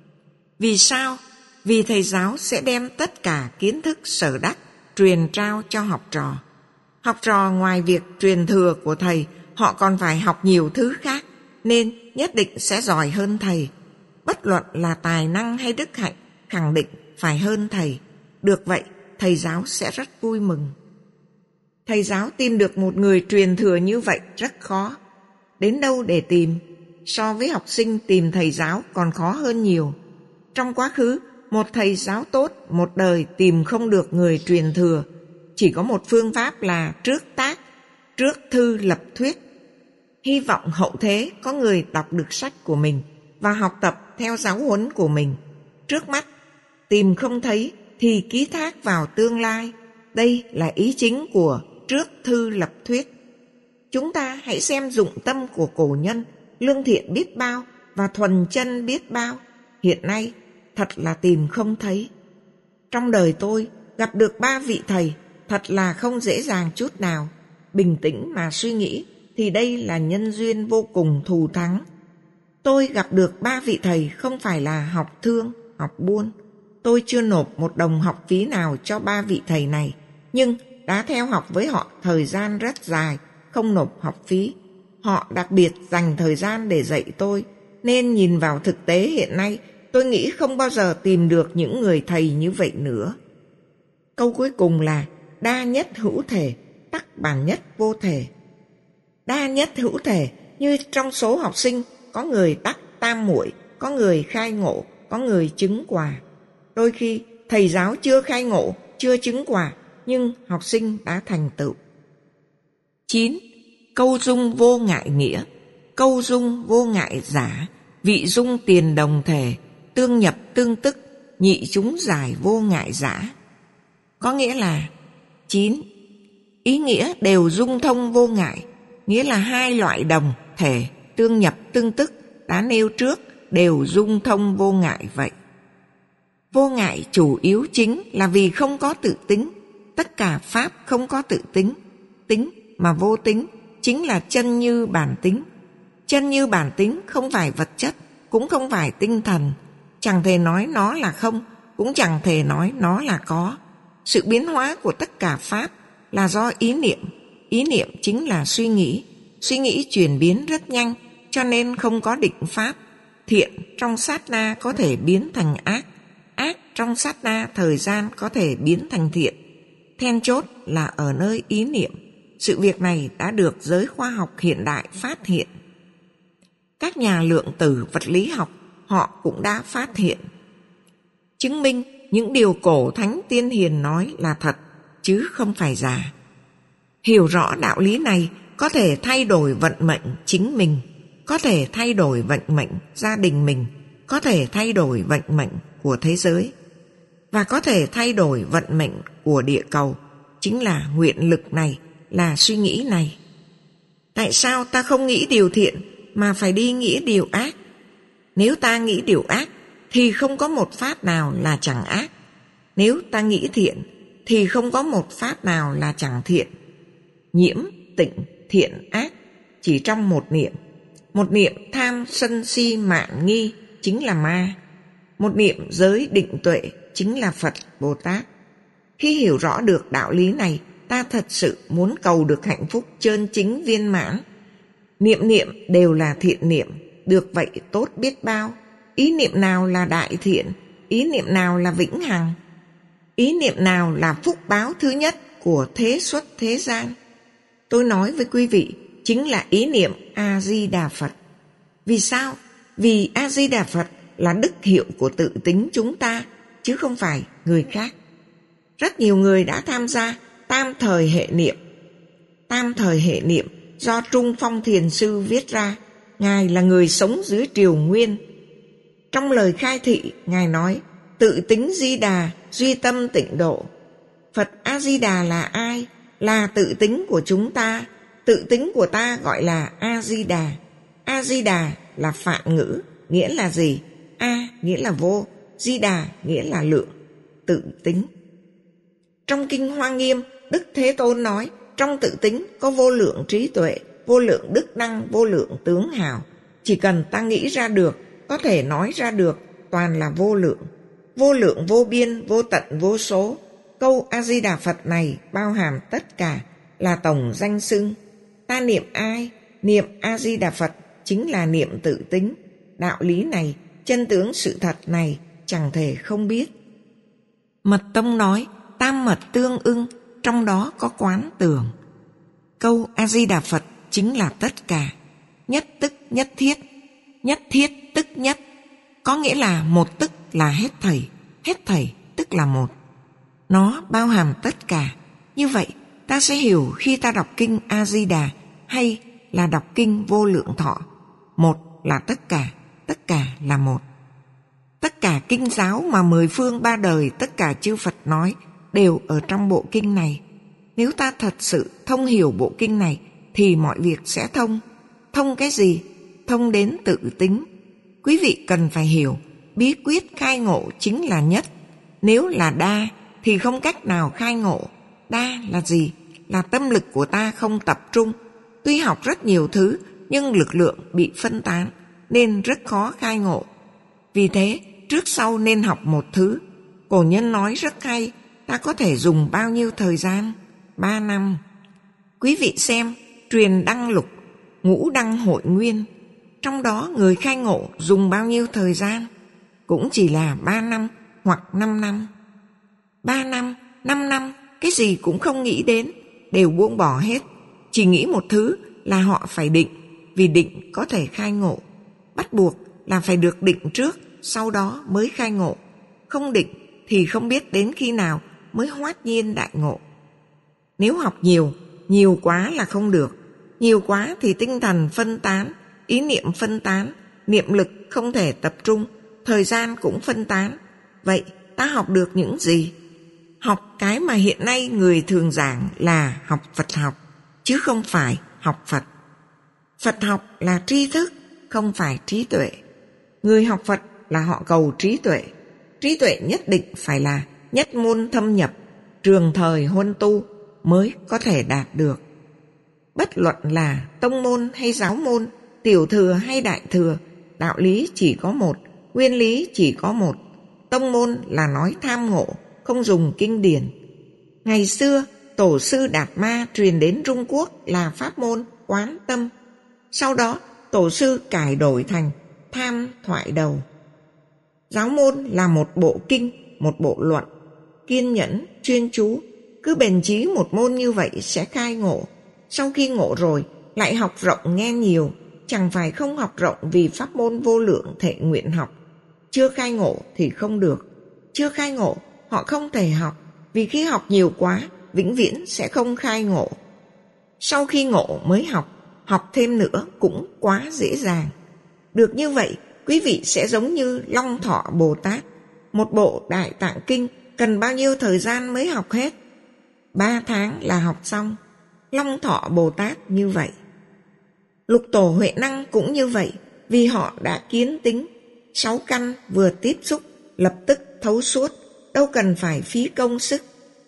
Vì sao? Vì thầy giáo sẽ đem tất cả kiến thức sở đắc truyền trao cho học trò. Học trò ngoài việc truyền thừa của thầy, họ còn phải học nhiều thứ khác, nên nhất định sẽ giỏi hơn thầy. Bất luận là tài năng hay đức hạnh, khẳng định phải hơn thầy. Được vậy, thầy giáo sẽ rất vui mừng. Thầy giáo tìm được một người truyền thừa như vậy rất khó. Đến đâu để tìm? So với học sinh tìm thầy giáo còn khó hơn nhiều. Trong quá khứ, một thầy giáo tốt một đời tìm không được người truyền thừa. Chỉ có một phương pháp là trước tác, trước thư lập thuyết. Hy vọng hậu thế có người đọc được sách của mình và học tập theo giáo huấn của mình. Trước mắt, tìm không thấy thì ký thác vào tương lai. Đây là ý chính của trước thư lập thuyết. Chúng ta hãy xem dụng tâm của cổ nhân, lương thiện biết bao và thuần chân biết bao. Hiện nay, thật là tìm không thấy. Trong đời tôi, gặp được ba vị thầy, thật là không dễ dàng chút nào. Bình tĩnh mà suy nghĩ, thì đây là nhân duyên vô cùng thù thắng. Tôi gặp được ba vị thầy không phải là học thương, học buôn. Tôi chưa nộp một đồng học phí nào cho ba vị thầy này, nhưng đã theo học với họ thời gian rất dài, không nộp học phí. Họ đặc biệt dành thời gian để dạy tôi, nên nhìn vào thực tế hiện nay, tôi nghĩ không bao giờ tìm được những người thầy như vậy nữa. Câu cuối cùng là đa nhất hữu thể, tắc bản nhất vô thể. Đa nhất hữu thể, như trong số học sinh, có người tắc tam muội, có người khai ngộ, có người chứng quả. Đôi khi thầy giáo chưa khai ngộ, chưa chứng quả, nhưng học sinh đã thành tựu. chín. Câu dung vô ngại nghĩa. Câu dung vô ngại giả, vị dung tiền đồng thể, tương nhập tương tức, nhị chúng giải vô ngại giả. Có nghĩa là chín. Ý nghĩa đều dung thông vô ngại, nghĩa là hai loại đồng, thể, tương nhập tương tức đã nêu trước đều dung thông vô ngại vậy. Vô ngại chủ yếu chính là vì không có tự tính. Tất cả pháp không có tự tính. Tính mà vô tính chính là chân như bản tính. Chân như bản tính không phải vật chất, cũng không phải tinh thần. Chẳng thể nói nó là không, cũng chẳng thể nói nó là có. Sự biến hóa của tất cả pháp là do ý niệm. Ý niệm chính là suy nghĩ. Suy nghĩ chuyển biến rất nhanh, cho nên không có định pháp. Thiện trong sát na có thể biến thành ác. Ác trong sát na thời gian có thể biến thành thiện. Then chốt là ở nơi ý niệm. Sự việc này đã được giới khoa học hiện đại phát hiện. Các nhà lượng tử vật lý học họ cũng đã phát hiện, chứng minh những điều cổ thánh tiên hiền nói là thật, chứ không phải giả. Hiểu rõ đạo lý này có thể thay đổi vận mệnh chính mình, có thể thay đổi vận mệnh gia đình mình, có thể thay đổi vận mệnh của thế giới, và có thể thay đổi vận mệnh của địa cầu. Chính là nguyện lực này, là suy nghĩ này. Tại sao ta không nghĩ điều thiện mà phải đi nghĩ điều ác? Nếu ta nghĩ điều ác thì không có một pháp nào là chẳng ác. Nếu ta nghĩ thiện thì không có một pháp nào là chẳng thiện. Nhiễm, tịnh, thiện, ác chỉ trong một niệm. Một niệm tham sân si mạn nghi chính là ma. Một niệm giới định tuệ chính là Phật Bồ Tát. Khi hiểu rõ được đạo lý này, ta thật sự muốn cầu được hạnh phúc chân chính viên mãn. Niệm niệm đều là thiện niệm, được vậy tốt biết bao. Ý niệm nào là đại thiện, ý niệm nào là vĩnh hằng, ý niệm nào là phúc báo thứ nhất của thế xuất thế gian. Tôi nói với quý vị, chính là ý niệm A-di-đà Phật. Vì sao? Vì A-di-đà Phật là đức hiệu của tự tính chúng ta, chứ không phải người khác. Rất nhiều người đã tham gia tam thời hệ niệm. Tam thời hệ niệm do Trung Phong Thiền Sư viết ra. Ngài là người sống dưới triều Nguyên. Trong lời khai thị, Ngài nói, tự tính Di Đà, duy tâm tịnh độ. Phật A-di-đà là ai? Là tự tính của chúng ta. Tự tính của ta gọi là A-di-đà. A-di-đà là phạn ngữ, nghĩa là gì? A nghĩa là vô, Di-đà nghĩa là lượng, tự tính. Trong Kinh Hoa Nghiêm, Đức Thế Tôn nói, trong tự tính có vô lượng trí tuệ, vô lượng đức năng, vô lượng tướng hào. Chỉ cần ta nghĩ ra được, có thể nói ra được, toàn là vô lượng. Vô lượng vô biên, vô tận vô số. Câu A-di-đà Phật này bao hàm tất cả, là tổng danh xưng. Ta niệm ai? Niệm A-di-đà Phật chính là niệm tự tính. Đạo lý này, chân tướng sự thật này chẳng thể không biết. Mật Tông nói, tam mật tương ưng, trong đó có quán tưởng. Câu A-di-đà Phật chính là tất cả. Nhất tức nhất thiết, nhất thiết tức nhất, có nghĩa là một tức là hết thảy, hết thảy tức là một. Nó bao hàm tất cả. Như vậy, ta sẽ hiểu khi ta đọc kinh A-di-đà hay là đọc kinh Vô Lượng Thọ. Một là tất cả, tất cả là một. Tất cả kinh giáo mà mười phương ba đời tất cả chư Phật nói đều ở trong bộ kinh này. Nếu ta thật sự thông hiểu bộ kinh này thì mọi việc sẽ thông. Thông cái gì? Thông đến tự tính. Quý vị cần phải hiểu, bí quyết khai ngộ chính là nhất. Nếu là đa thì không cách nào khai ngộ. Đa là gì? Là tâm lực của ta không tập trung. Tuy học rất nhiều thứ nhưng lực lượng bị phân tán nên rất khó khai ngộ. Vì thế trước sau nên học một thứ. Cổ nhân nói rất hay, ta có thể dùng bao nhiêu thời gian? Ba năm. Quý vị xem Truyền Đăng Lục, Ngũ Đăng Hội Nguyên, trong đó người khai ngộ dùng bao nhiêu thời gian? Cũng chỉ là ba năm hoặc năm năm. Ba năm, năm năm, cái gì cũng không nghĩ đến, đều buông bỏ hết. Chỉ nghĩ một thứ là họ phải định, vì định có thể khai ngộ. Bắt buộc là phải được định trước, sau đó mới khai ngộ. Không định thì không biết đến khi nào mới hoát nhiên đại ngộ. Nếu học nhiều, nhiều quá là không được. Nhiều quá thì tinh thần phân tán, ý niệm phân tán, niệm lực không thể tập trung, thời gian cũng phân tán. Vậy ta học được những gì? Học cái mà hiện nay người thường giảng là học Phật học, chứ không phải học Phật. Phật học là tri thức, không phải trí tuệ. Người học Phật là họ cầu trí tuệ. Trí tuệ nhất định phải là nhất môn thâm nhập, trường thời huân tu mới có thể đạt được. Bất luận là tông môn hay giáo môn, tiểu thừa hay đại thừa, đạo lý chỉ có một, nguyên lý chỉ có một. Tông môn là nói tham ngộ, không dùng kinh điển. Ngày xưa, tổ sư Đạt Ma truyền đến Trung Quốc là pháp môn Quán Tâm. Sau đó, tổ sư cải đổi thành Tham Thoại Đầu. Giáo môn là một bộ kinh, một bộ luận. Kiên nhẫn, chuyên chú, cứ bền chí một môn như vậy sẽ khai ngộ. Sau khi ngộ rồi, lại học rộng nghe nhiều, chẳng phải không học rộng vì pháp môn vô lượng thể nguyện học. Chưa khai ngộ thì không được. Chưa khai ngộ, họ không thể học, vì khi học nhiều quá, vĩnh viễn sẽ không khai ngộ. Sau khi ngộ mới học, học thêm nữa cũng quá dễ dàng. Được như vậy, quý vị sẽ giống như Long Thọ Bồ Tát. Một bộ Đại Tạng Kinh cần bao nhiêu thời gian mới học hết? Ba tháng là học xong. Long Thọ Bồ Tát như vậy. Lục Tổ Huệ Năng cũng như vậy, vì họ đã kiến tính. Sáu căn vừa tiếp xúc, lập tức thấu suốt, đâu cần phải phí công sức.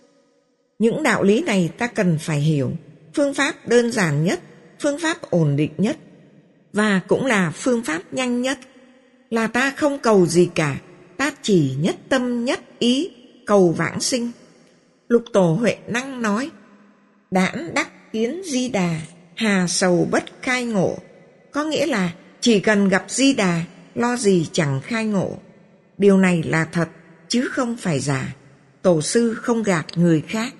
Những đạo lý này ta cần phải hiểu. Phương pháp đơn giản nhất, phương pháp ổn định nhất, và cũng là phương pháp nhanh nhất, là ta không cầu gì cả, ta chỉ nhất tâm nhất ý cầu vãng sinh. Lục Tổ Huệ Năng nói: đãn đắc kiến Di Đà, hà sầu bất khai ngộ. Có nghĩa là chỉ cần gặp Di Đà, lo gì chẳng khai ngộ. Điều này là thật, chứ không phải giả. Tổ sư không gạt người khác.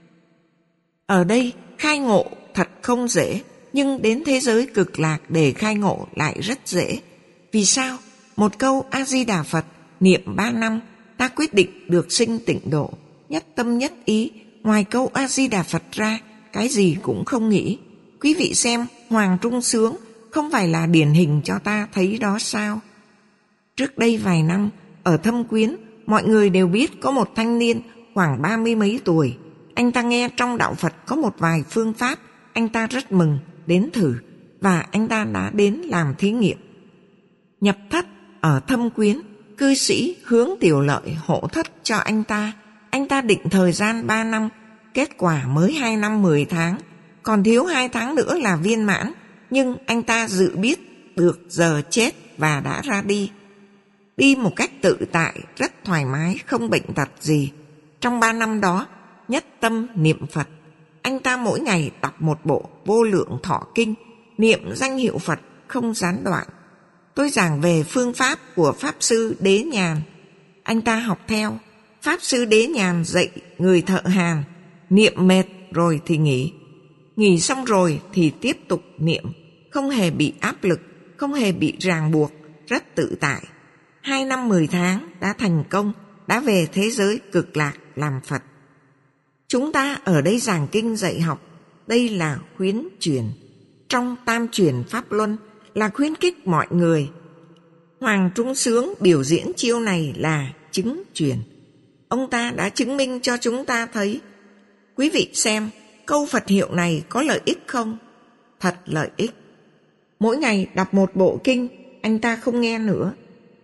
Ở đây khai ngộ thật không dễ, nhưng đến thế giới cực lạc để khai ngộ lại rất dễ. Vì sao? Một câu A-di-đà Phật niệm ba năm, ta quyết định được sinh tịnh độ, nhất tâm nhất ý. Ngoài câu A-di-đà Phật ra, cái gì cũng không nghĩ. Quý vị xem Hoàng Trung Sướng không phải là điển hình cho ta thấy đó sao? Trước đây vài năm, ở Thâm Quyến, mọi người đều biết có một thanh niên khoảng ba mươi mấy tuổi. Anh ta nghe trong đạo Phật có một vài phương pháp, anh ta rất mừng, đến thử, và anh ta đã đến làm thí nghiệm. Nhập thất ở Thâm Quyến, cư sĩ Hướng Tiểu Lợi hộ thất cho anh ta. Anh ta định thời gian ba năm, kết quả mới hai năm mười tháng, còn thiếu hai tháng nữa là viên mãn. Nhưng anh ta dự biết được giờ chết và đã ra đi. Đi một cách tự tại, rất thoải mái, không bệnh tật gì. Trong ba năm đó, nhất tâm niệm Phật. Anh ta mỗi ngày đọc một bộ Vô Lượng Thọ Kinh, niệm danh hiệu Phật không gián đoạn. Tôi giảng về phương pháp của Pháp Sư Đế Nhàn. Anh ta học theo. Pháp Sư Đế Nhàn dạy người thợ hàn, niệm mệt rồi thì nghỉ. Nghỉ xong rồi thì tiếp tục niệm, không hề bị áp lực, không hề bị ràng buộc, rất tự tại. Hai năm mười tháng đã thành công, đã về thế giới cực lạc làm Phật. Chúng ta ở đây giảng kinh dạy học, đây là khuyến truyền. Trong tam truyền Pháp Luân là khuyến khích mọi người. Hoàng Trung Sướng biểu diễn chiêu này là chứng truyền. Ông ta đã chứng minh cho chúng ta thấy. Quý vị xem, câu Phật hiệu này có lợi ích không? Thật lợi ích. Mỗi ngày đọc một bộ kinh, anh ta không nghe nữa.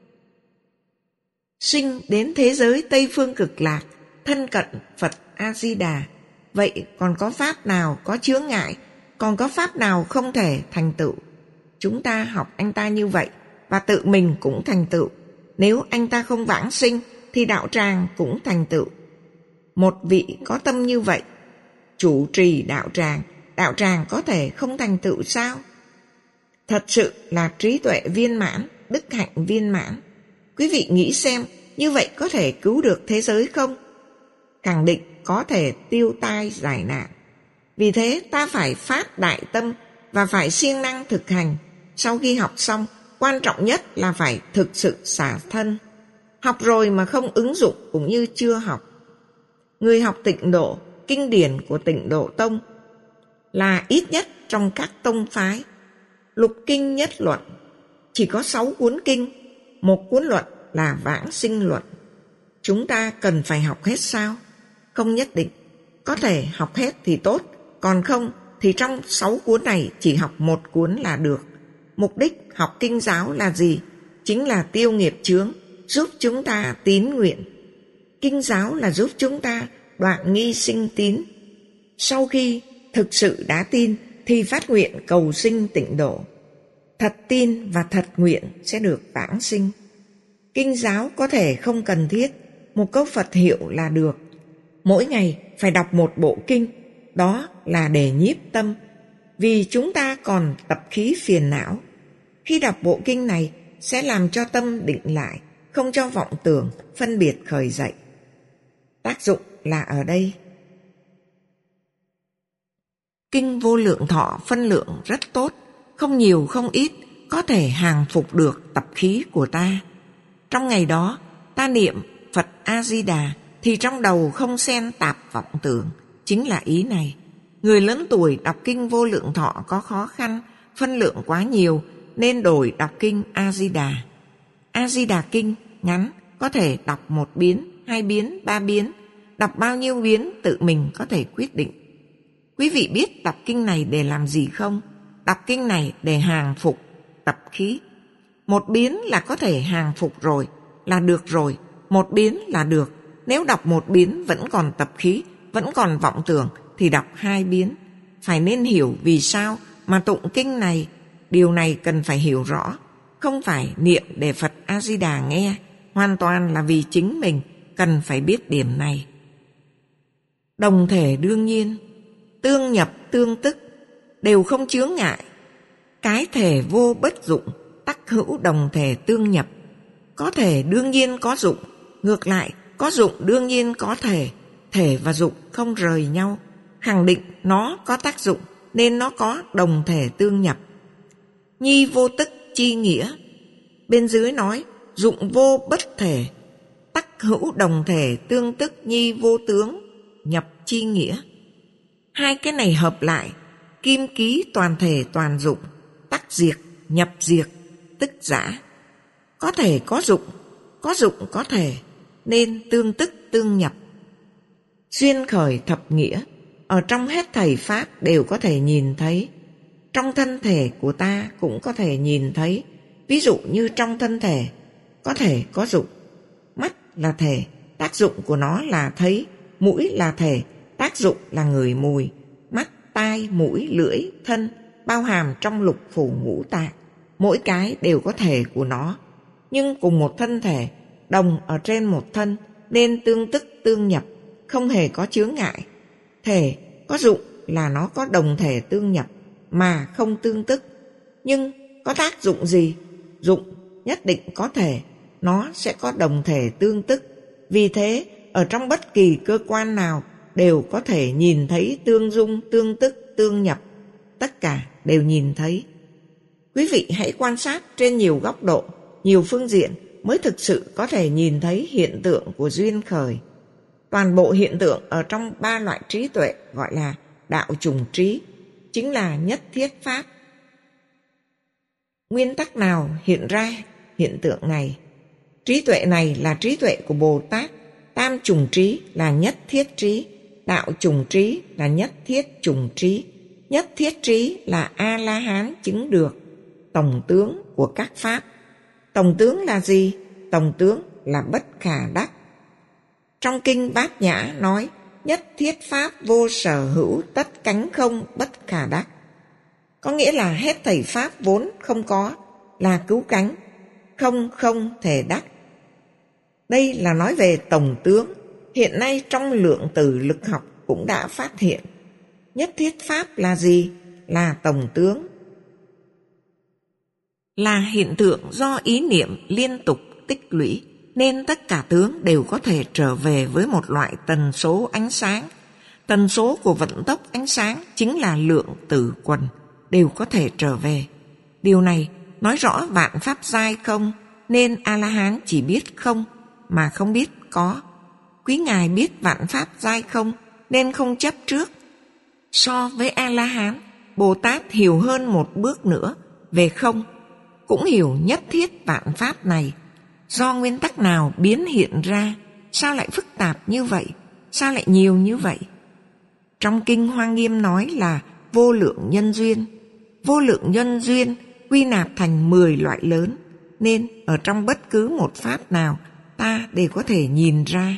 Sinh đến thế giới Tây Phương Cực Lạc, thân cận Phật A-di-đà. Vậy còn có pháp nào có chướng ngại, còn có pháp nào không thể thành tựu? Chúng ta học anh ta như vậy và tự mình cũng thành tựu. Nếu anh ta không vãng sinh thì đạo tràng cũng thành tựu. Một vị có tâm như vậy, chủ trì đạo tràng, đạo tràng có thể không thành tựu sao? Thật sự là trí tuệ viên mãn, đức hạnh viên mãn. Quý vị nghĩ xem, như vậy có thể cứu được thế giới không? Khẳng định có thể tiêu tai giải nạn. Vì thế ta phải phát đại tâm và phải siêng năng thực hành. Sau khi học xong, quan trọng nhất là phải thực sự xả thân. Học rồi mà không ứng dụng cũng như chưa học. Người học Tịnh Độ, kinh điển của Tịnh Độ Tông là ít nhất trong các tông phái. Lục kinh nhất luận, chỉ có sáu cuốn kinh, một cuốn luận là vãng sinh luận. Chúng ta cần phải học hết sao? Không nhất định. Có thể học hết thì tốt, còn không thì trong sáu cuốn này chỉ học một cuốn là được. Mục đích học kinh giáo là gì? Chính là tiêu nghiệp chướng, giúp chúng ta tín nguyện. Kinh giáo là giúp chúng ta đoạn nghi sinh tín. Sau khi thực sự đã tin thì phát nguyện cầu sinh tịnh độ. Thật tin và thật nguyện sẽ được vãng sinh. Kinh giáo có thể không cần thiết, một câu Phật hiệu là được. Mỗi ngày phải đọc một bộ kinh, đó là để nhiếp tâm, vì chúng ta còn tập khí phiền não. Khi đọc bộ kinh này sẽ làm cho tâm định lại, không cho vọng tưởng, phân biệt khởi dậy. Tác dụng là ở đây. Kinh Vô Lượng Thọ phân lượng rất tốt, không nhiều không ít, có thể hàng phục được tập khí của ta. Trong ngày đó, ta niệm Phật A-di-đà thì trong đầu không xen tạp vọng tưởng, chính là ý này. Người lớn tuổi đọc kinh Vô Lượng Thọ có khó khăn, phân lượng quá nhiều nên đổi đọc kinh A-di-đà. A-di-đà kinh ngắn, có thể đọc một biến, hai biến, ba biến, đọc bao nhiêu biến tự mình có thể quyết định. Quý vị biết đọc kinh này để làm gì không? Đọc kinh này để hàng phục tập khí. Một biến là có thể hàng phục rồi, là được rồi. Một biến là được. Nếu đọc một biến vẫn còn tập khí, vẫn còn vọng tưởng thì đọc hai biến. Phải nên hiểu vì sao mà tụng kinh này. Điều này cần phải hiểu rõ. Không phải niệm để Phật A-di-đà nghe, hoàn toàn là vì chính mình cần phải biết điểm này. Đồng thể đương nhiên, tương nhập tương tức, đều không chướng ngại. Cái thể vô bất dụng, tắc hữu đồng thể tương nhập. Có thể đương nhiên có dụng, ngược lại có dụng đương nhiên có thể. Thể và dụng không rời nhau, khẳng định nó có tác dụng nên nó có đồng thể tương nhập. Nhi vô tức chi nghĩa. Bên dưới nói dụng vô bất thể, tắc hữu đồng thể tương tức nhi vô tướng, nhập chi nghĩa. Hai cái này hợp lại, kim ký toàn thể toàn dụng, tắc diệt, nhập diệt, tức giả. Có thể có dụng, có dụng có thể, nên tương tức tương nhập. Duyên khởi thập nghĩa, ở trong hết thầy Pháp đều có thể nhìn thấy. Trong thân thể của ta cũng có thể nhìn thấy. Ví dụ như trong thân thể, có thể có dụng. Mắt là thể, tác dụng của nó là thấy. Mũi là thể, tác dụng là ngửi mùi. Mắt, tai, mũi, lưỡi, thân, bao hàm trong lục phủ ngũ tạng. Mỗi cái đều có thể của nó. Nhưng cùng một thân thể, đồng ở trên một thân, nên tương tức tương nhập, không hề có chướng ngại. Thể có dụng là nó có đồng thể tương nhập, mà không tương tức. Nhưng có tác dụng gì? Dụng nhất định có thể, nó sẽ có đồng thể tương tức. Vì thế, ở trong bất kỳ cơ quan nào đều có thể nhìn thấy tương dung, tương tức, tương nhập. Tất cả đều nhìn thấy. Quý vị hãy quan sát trên nhiều góc độ, nhiều phương diện mới thực sự có thể nhìn thấy hiện tượng của duyên khởi. Toàn bộ hiện tượng ở trong ba loại trí tuệ gọi là đạo trùng trí, chính là nhất thiết pháp. Nguyên tắc nào hiện ra hiện tượng này? Trí tuệ này là trí tuệ của Bồ Tát, tam trùng trí là nhất thiết trí, đạo trùng trí là nhất thiết trùng trí, nhất thiết trí là A-la-hán chứng được tổng tướng của các pháp. Tổng tướng là gì? Tổng tướng là bất khả đắc. Trong kinh Bát Nhã nói nhất thiết pháp vô sở hữu tất cánh không bất khả đắc. Có nghĩa là hết thảy pháp vốn không có là cứu cánh, không không thể đắc. Đây là nói về tổng tướng. Hiện nay trong lượng tử lực học cũng đã phát hiện. Nhất thiết pháp là gì? Là tổng tướng. Là hiện tượng do ý niệm liên tục tích lũy, nên tất cả tướng đều có thể trở về với một loại tần số ánh sáng. Tần số của vận tốc ánh sáng chính là lượng tử quần, đều có thể trở về. Điều này nói rõ vạn pháp giai không, nên A-la-hán chỉ biết không mà không biết có. Quý ngài biết vạn pháp giai không nên không chấp trước. So với A-la-hán, Bồ Tát hiểu hơn một bước nữa về không, cũng hiểu nhất thiết vạn pháp này. Do nguyên tắc nào biến hiện ra? Sao lại phức tạp như vậy? Sao lại nhiều như vậy? Trong kinh Hoa Nghiêm nói là vô lượng nhân duyên. Vô lượng nhân duyên quy nạp thành mười loại lớn, nên ở trong bất cứ một pháp nào ta đều có thể nhìn ra.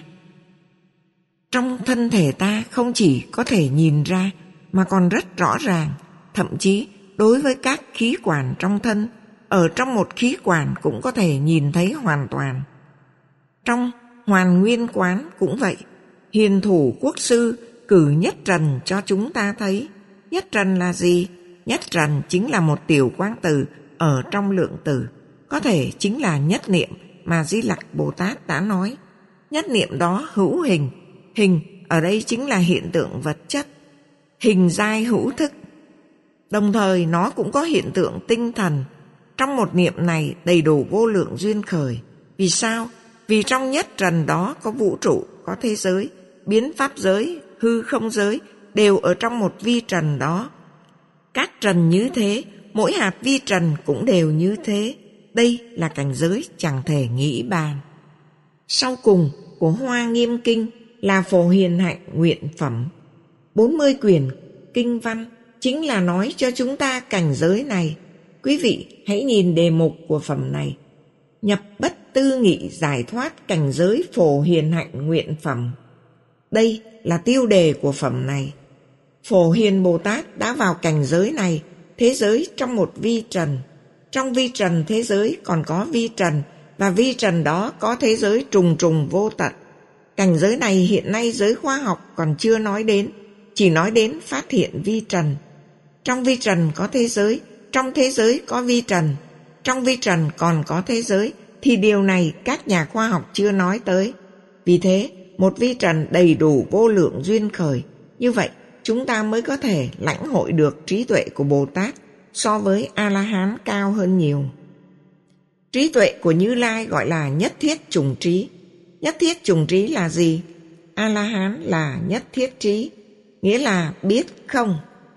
Trong thân thể ta không chỉ có thể nhìn ra mà còn rất rõ ràng. Thậm chí đối với các khí quản trong thân, ở trong một khí quản cũng có thể nhìn thấy hoàn toàn. Trong Hoàn Nguyên Quán cũng vậy. Hiền thủ quốc sư cử nhất trần cho chúng ta thấy. Nhất trần là gì? Nhất trần chính là một tiểu quang tử ở trong lượng tử, có thể chính là nhất niệm mà Di Lặc Bồ Tát đã nói. Nhất niệm đó hữu hình. Hình ở đây chính là hiện tượng vật chất, hình giai hữu thức. Đồng thời nó cũng có hiện tượng tinh thần. Trong một niệm này đầy đủ vô lượng duyên khởi. Vì sao? Vì trong nhất trần đó có vũ trụ, có thế giới, biến pháp giới, hư không giới đều ở trong một vi trần đó. Các trần như thế, mỗi hạt vi trần cũng đều như thế. Đây là cảnh giới chẳng thể nghĩ bàn. Sau cùng của Hoa Nghiêm Kinh là Phổ Hiền Hạnh Nguyện Phẩm. bốn mươi quyển kinh văn chính là nói cho chúng ta cảnh giới này. Quý vị hãy nhìn đề mục của phẩm này: nhập bất tư nghị giải thoát cảnh giới Phổ Hiền Hạnh Nguyện Phẩm. Đây là tiêu đề của phẩm này. Phổ Hiền Bồ Tát đã vào cảnh giới này, thế giới trong một vi trần. Trong vi trần thế giới còn có vi trần, và vi trần đó có thế giới trùng trùng vô tận. Cảnh giới này hiện nay giới khoa học còn chưa nói đến, chỉ nói đến phát hiện vi trần. Trong vi trần có thế giới, trong thế giới có vi trần, trong vi trần còn có thế giới, thì điều này các nhà khoa học chưa nói tới. Vì thế, một vi trần đầy đủ vô lượng duyên khởi, như vậy chúng ta mới có thể lãnh hội được trí tuệ của Bồ Tát so với A-la-hán cao hơn nhiều. Trí tuệ của Như Lai gọi là nhất thiết trùng trí. Nhất thiết trùng trí là gì? A-la-hán là nhất thiết trí, nghĩa là biết không.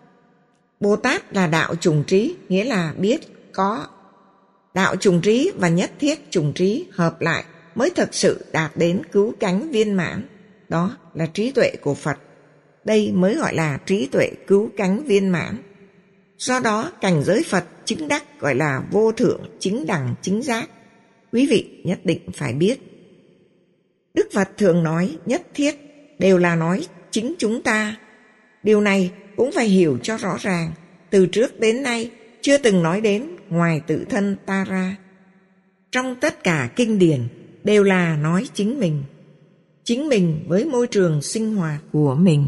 Bồ Tát là đạo trùng trí, nghĩa là biết có. Đạo trùng trí và nhất thiết trùng trí hợp lại mới thực sự đạt đến cứu cánh viên mãn. Đó là trí tuệ của Phật. Đây mới gọi là trí tuệ cứu cánh viên mãn. Do đó cảnh giới Phật chứng đắc gọi là vô thượng chính đẳng chính giác. Quý vị nhất định phải biết. Đức Phật thường nói nhất thiết đều là nói chính chúng ta. Điều này cũng phải hiểu cho rõ ràng. Từ trước đến nay chưa từng nói đến ngoài tự thân ta ra. Trong tất cả kinh điển đều là nói chính mình. Chính mình với môi trường sinh hoạt của mình.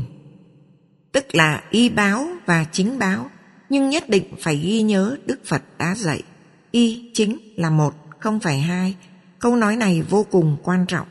Tức là y báo và chính báo. Nhưng nhất định phải ghi nhớ Đức Phật đã dạy. Y chính là một, không phải hai. Câu nói này vô cùng quan trọng.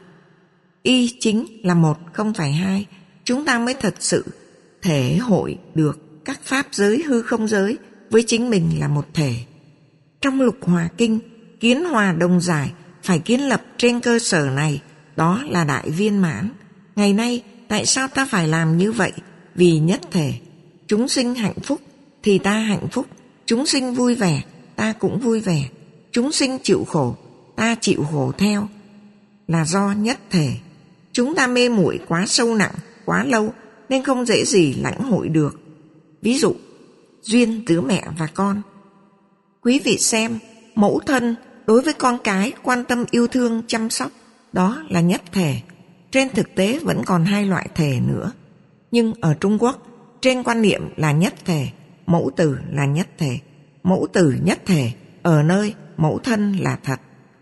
Y chính là một, không phải hai. Chúng ta mới thật sự thể hội được các pháp giới hư không giới với chính mình là một thể. Trong Lục Hòa Kinh, Kiến Hòa Đồng Giải phải kiến lập trên cơ sở này, đó là đại viên mãn. Ngày nay, tại sao ta phải làm như vậy? Vì nhất thể. Chúng sinh hạnh phúc thì ta hạnh phúc. Chúng sinh vui vẻ, ta cũng vui vẻ. Chúng sinh chịu khổ, ta chịu khổ theo. Là do nhất thể. Chúng ta mê muội quá sâu nặng, quá lâu, nên không dễ gì lãnh hội được. Ví dụ, duyên giữa mẹ và con. Quý vị xem, mẫu thân đối với con cái quan tâm yêu thương chăm sóc, đó là nhất thể. Trên thực tế vẫn còn hai loại thể nữa. Nhưng ở Trung Quốc, trên quan niệm là nhất thể, mẫu tử là nhất thể. Mẫu tử nhất thể ở nơi mẫu thân là thật.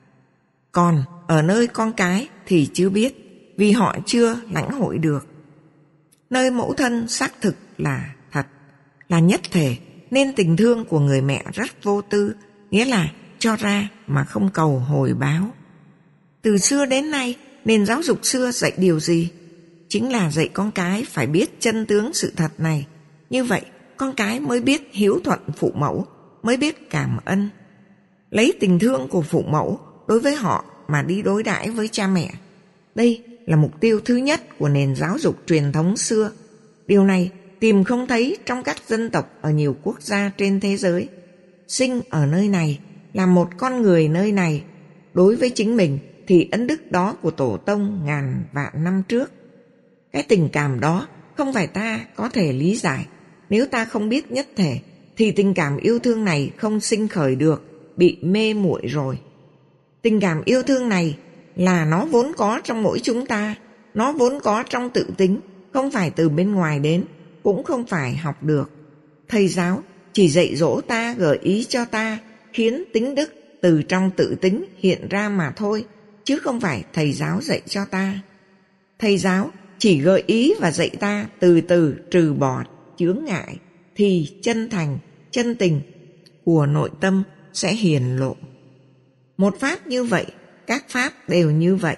Còn ở nơi con cái thì chưa biết, vì họ chưa lãnh hội được. Nơi mẫu thân xác thực là thật, là nhất thể, nên tình thương của người mẹ rất vô tư, nghĩa là cho ra mà không cầu hồi báo. Từ xưa đến nay, nền giáo dục xưa dạy điều gì? Chính là dạy con cái phải biết chân tướng sự thật này. Như vậy, con cái mới biết hiếu thuận phụ mẫu, mới biết cảm ân. Lấy tình thương của phụ mẫu đối với họ mà đi đối đãi với cha mẹ. Đây là mục tiêu thứ nhất của nền giáo dục truyền thống xưa. Điều này tìm không thấy trong các dân tộc ở nhiều quốc gia trên thế giới. Sinh ở nơi này, là một con người nơi này, đối với chính mình thì ân đức đó của tổ tông ngàn vạn năm trước. Cái tình cảm đó không phải ta có thể lý giải. Nếu ta không biết nhất thể, thì tình cảm yêu thương này không sinh khởi được, bị mê muội rồi. Tình cảm yêu thương này là nó vốn có trong mỗi chúng ta, nó vốn có trong tự tính, không phải từ bên ngoài đến, cũng không phải học được. Thầy giáo chỉ dạy dỗ ta, gợi ý cho ta, khiến tính đức từ trong tự tính hiện ra mà thôi, chứ không phải thầy giáo dạy cho ta. Thầy giáo chỉ gợi ý và dạy ta từ từ trừ bỏ chướng ngại, thì chân thành, chân tình của nội tâm sẽ hiển lộ. Một pháp như vậy, các pháp đều như vậy.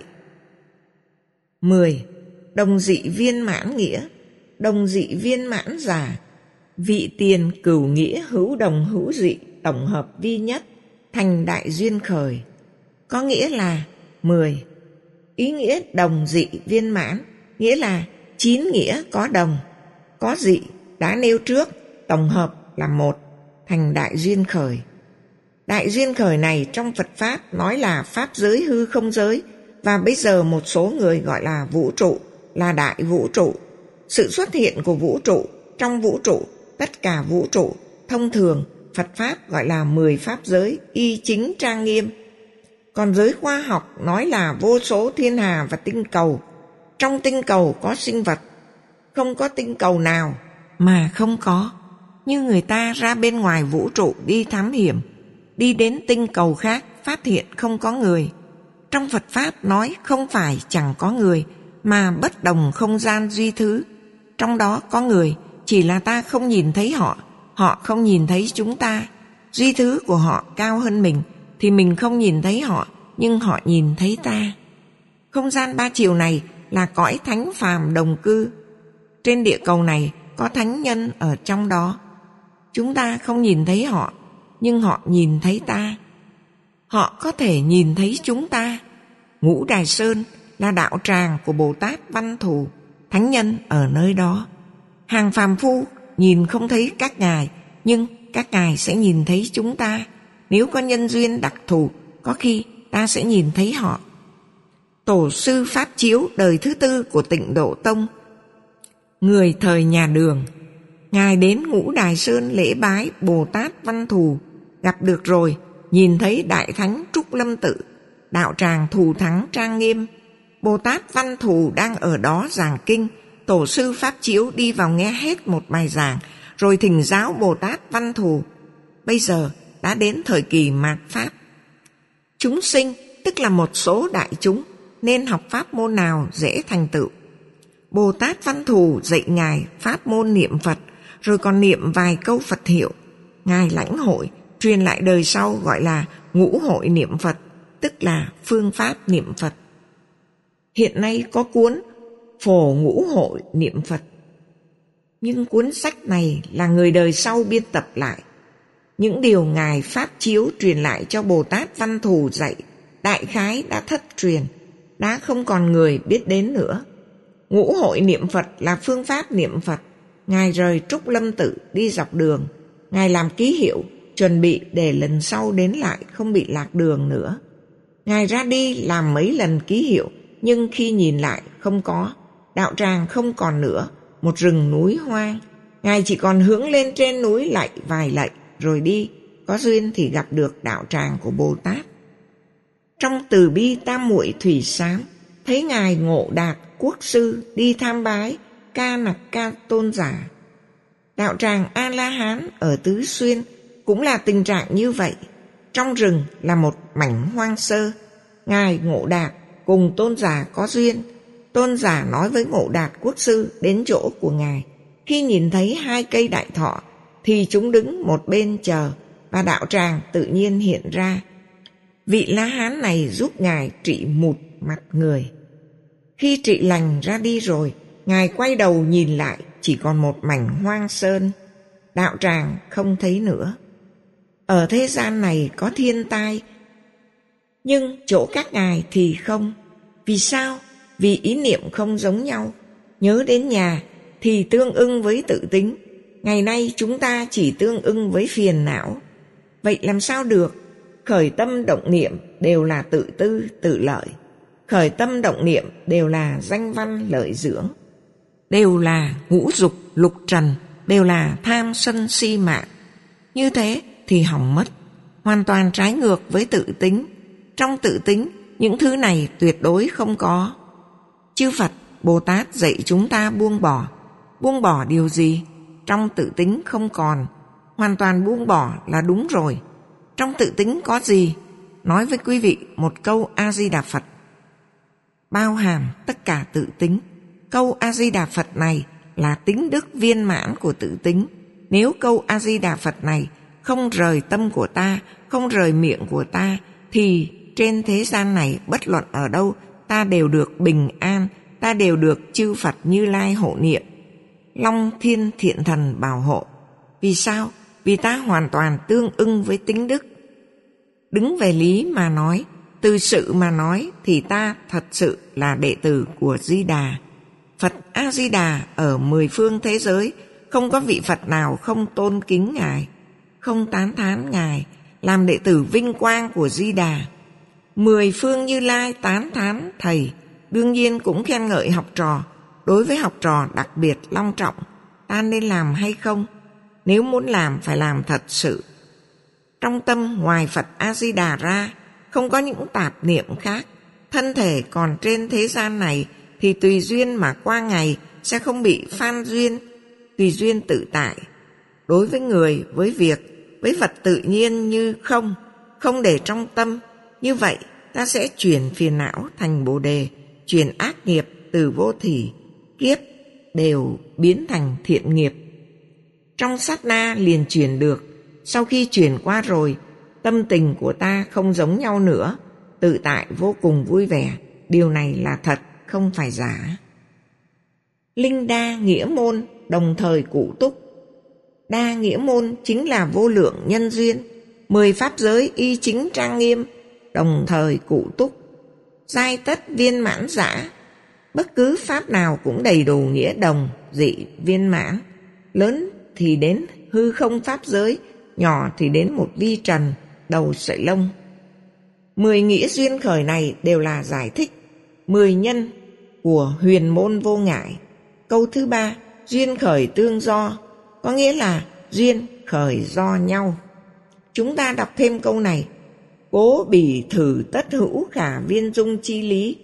mười. Đồng dị viên mãn nghĩa. Đồng dị viên mãn giả. Vị tiền cửu nghĩa hữu đồng hữu dị, tổng hợp vi nhất, thành đại duyên khởi. Có nghĩa là mười. Ý nghĩa đồng dị viên mãn, nghĩa là chín nghĩa có đồng, có dị đã nêu trước, tổng hợp là một, thành đại duyên khởi. Đại duyên khởi này trong Phật Pháp nói là Pháp giới hư không giới, và bây giờ một số người gọi là vũ trụ, là đại vũ trụ. Sự xuất hiện của vũ trụ, trong vũ trụ, tất cả vũ trụ, thông thường Phật Pháp gọi là mười Pháp giới, y chính trang nghiêm. Còn giới khoa học nói là vô số thiên hà và tinh cầu. Trong tinh cầu có sinh vật, không có tinh cầu nào mà không có. Như người ta ra bên ngoài vũ trụ đi thám hiểm, đi đến tinh cầu khác phát hiện không có người. Trong Phật Pháp nói không phải chẳng có người, mà bất đồng không gian duy thứ. Trong đó có người, chỉ là ta không nhìn thấy họ, họ không nhìn thấy chúng ta. Duy thứ của họ cao hơn mình, thì mình không nhìn thấy họ, nhưng họ nhìn thấy ta. Không gian ba chiều này là cõi thánh phàm đồng cư. Trên địa cầu này có thánh nhân ở trong đó. Chúng ta không nhìn thấy họ, nhưng họ nhìn thấy ta. Họ có thể nhìn thấy chúng ta. Ngũ Đài Sơn là đạo tràng của Bồ Tát Văn Thù, thánh nhân ở nơi đó. Hàng phàm phu nhìn không thấy các ngài, nhưng các ngài sẽ nhìn thấy chúng ta. Nếu có nhân duyên đặc thù, có khi ta sẽ nhìn thấy họ. Tổ sư Pháp Chiếu đời thứ tư của Tịnh Độ Tông, người thời nhà Đường, ngài đến Ngũ Đài Sơn lễ bái Bồ Tát Văn Thù, gặp được rồi, nhìn thấy Đại Thánh Trúc Lâm Tự, đạo tràng thù thắng trang nghiêm. Bồ Tát Văn Thù đang ở đó giảng kinh. Tổ sư Pháp Chiếu đi vào nghe hết một bài giảng, rồi thỉnh giáo Bồ Tát Văn Thù. Bây giờ đã đến thời kỳ mạt Pháp. Chúng sinh, tức là một số đại chúng, nên học pháp môn nào dễ thành tựu. Bồ Tát Văn Thù dạy ngài pháp môn niệm Phật, rồi còn niệm vài câu Phật hiệu. Ngài lãnh hội, truyền lại đời sau gọi là ngũ hội niệm Phật, tức là phương pháp niệm Phật. Hiện nay có cuốn Phổ Ngũ Hội Niệm Phật, nhưng cuốn sách này là người đời sau biên tập lại. Những điều ngài Pháp Chiếu truyền lại cho Bồ Tát Văn Thù dạy đại khái đã thất truyền, đã không còn người biết đến nữa. Ngũ hội niệm Phật là phương pháp niệm Phật. Ngài rời Trúc Lâm Tự đi dọc đường. Ngài làm ký hiệu, chuẩn bị để lần sau đến lại không bị lạc đường nữa. Ngài ra đi làm mấy lần ký hiệu, nhưng khi nhìn lại không có. Đạo tràng không còn nữa, một rừng núi hoang. Ngài chỉ còn hướng lên trên núi lạy vài lạy rồi đi. Có duyên thì gặp được đạo tràng của Bồ Tát. Trong Từ Bi Tam Muội Thủy Sám, thấy Ngài Ngộ Đạt Quốc Sư đi tham bái Ca Nặc Ca Tôn giả. Đạo tràng A-la-hán ở Tứ Xuyên cũng là tình trạng như vậy. Trong rừng là một mảnh hoang sơ. Ngài Ngộ Đạt cùng tôn giả có duyên. Tôn giả nói với Ngộ Đạt Quốc Sư đến chỗ của Ngài. Khi nhìn thấy hai cây đại thọ thì chúng đứng một bên chờ, và đạo tràng tự nhiên hiện ra. Vị La Hán này giúp Ngài trị mụt mặt người. Khi trị lành ra đi rồi, Ngài quay đầu nhìn lại, chỉ còn một mảnh hoang sơn. Đạo tràng không thấy nữa. Ở thế gian này có thiên tai, nhưng chỗ các Ngài thì không. Vì sao? Vì ý niệm không giống nhau. Nhớ đến nhà thì tương ưng với tự tính. Ngày nay chúng ta chỉ tương ưng với phiền não. Vậy làm sao được? Khởi tâm động niệm đều là tự tư, tự lợi. Khởi tâm động niệm đều là danh văn lợi dưỡng. Đều là ngũ dục, lục trần, đều là tham sân si mạng. Như thế thì hỏng mất, hoàn toàn trái ngược với tự tính. Trong tự tính, những thứ này tuyệt đối không có. Chư Phật, Bồ Tát dạy chúng ta buông bỏ. Buông bỏ điều gì? Trong tự tính không còn. Hoàn toàn buông bỏ là đúng rồi. Trong tự tính có gì? Nói với quý vị một câu A-di-đà Phật, bao hàm tất cả tự tính. Câu A-di-đà Phật này là tính đức viên mãn của tự tính. Nếu câu A-di-đà Phật này không rời tâm của ta, không rời miệng của ta, thì trên thế gian này bất luận ở đâu, ta đều được bình an, ta đều được chư Phật Như Lai hộ niệm, Long Thiên Thiện Thần bảo hộ. Vì sao? Vì ta hoàn toàn tương ưng với tính đức. Đứng về lý mà nói, từ sự mà nói, thì ta thật sự là đệ tử của Di Đà. Phật A-di-đà ở mười phương thế giới, không có vị Phật nào không tôn kính Ngài, không tán thán Ngài, làm đệ tử vinh quang của Di Đà. Mười phương Như Lai tán thán Thầy, đương nhiên cũng khen ngợi học trò. Đối với học trò đặc biệt long trọng, ta nên làm hay không? Nếu muốn làm phải làm thật sự. Trong tâm ngoài Phật A-di-đà ra, không có những tạp niệm khác. Thân thể còn trên thế gian này thì tùy duyên mà qua ngày sẽ không bị phan duyên, tùy duyên tự tại. Đối với người, với việc, với Phật tự nhiên như không, không để trong tâm. Như vậy ta sẽ chuyển phiền não thành Bồ Đề, chuyển ác nghiệp từ vô thỉ, kiếp đều biến thành thiện nghiệp. Trong sát na liền chuyển được. Sau khi chuyển qua rồi, tâm tình của ta không giống nhau nữa, tự tại vô cùng vui vẻ. Điều này là thật, không phải giả. Linh đa nghĩa môn đồng thời cụ túc. Đa nghĩa môn chính là vô lượng nhân duyên. Mười pháp giới y chính trang nghiêm, đồng thời cụ túc. Giai tất viên mãn giả. Bất cứ pháp nào cũng đầy đủ nghĩa đồng, dị viên mãn. Lớn thì đến hư không pháp giới, nhỏ thì đến một vi trần, đầu sợi lông. Mười nghĩa duyên khởi này đều là giải thích mười nhân của huyền môn vô ngại. Câu thứ ba, duyên khởi tương do, có nghĩa là duyên khởi do nhau. Chúng ta đọc thêm câu này. Cố bỉ thử tất hữu khả viên dung chi lý.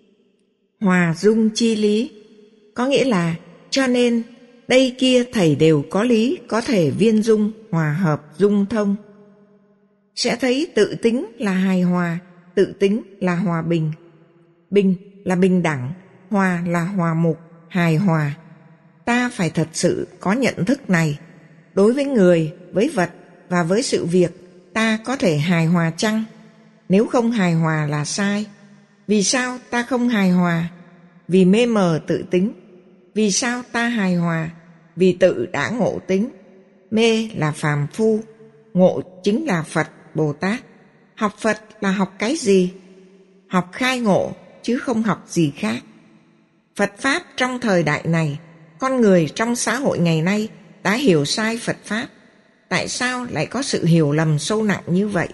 Hòa dung chi lý, có nghĩa là cho nên đây kia thầy đều có lý, có thể viên dung, hòa hợp, dung thông. Sẽ thấy tự tính là hài hòa, tự tính là hòa bình. Bình là bình đẳng, hòa là hòa mục, hài hòa. Ta phải thật sự có nhận thức này. Đối với người, với vật và với sự việc, ta có thể hài hòa chăng? Nếu không hài hòa là sai. Vì sao ta không hài hòa? Vì mê mờ tự tính. Vì sao ta hài hòa? Vì tự đã ngộ tính. Mê là phàm phu, ngộ chính là Phật, Bồ Tát. Học Phật là học cái gì? học khai ngộ chứ không học gì khác. Phật Pháp trong thời đại này, con người trong xã hội ngày nay đã hiểu sai Phật Pháp. Tại sao lại có sự hiểu lầm sâu nặng như vậy?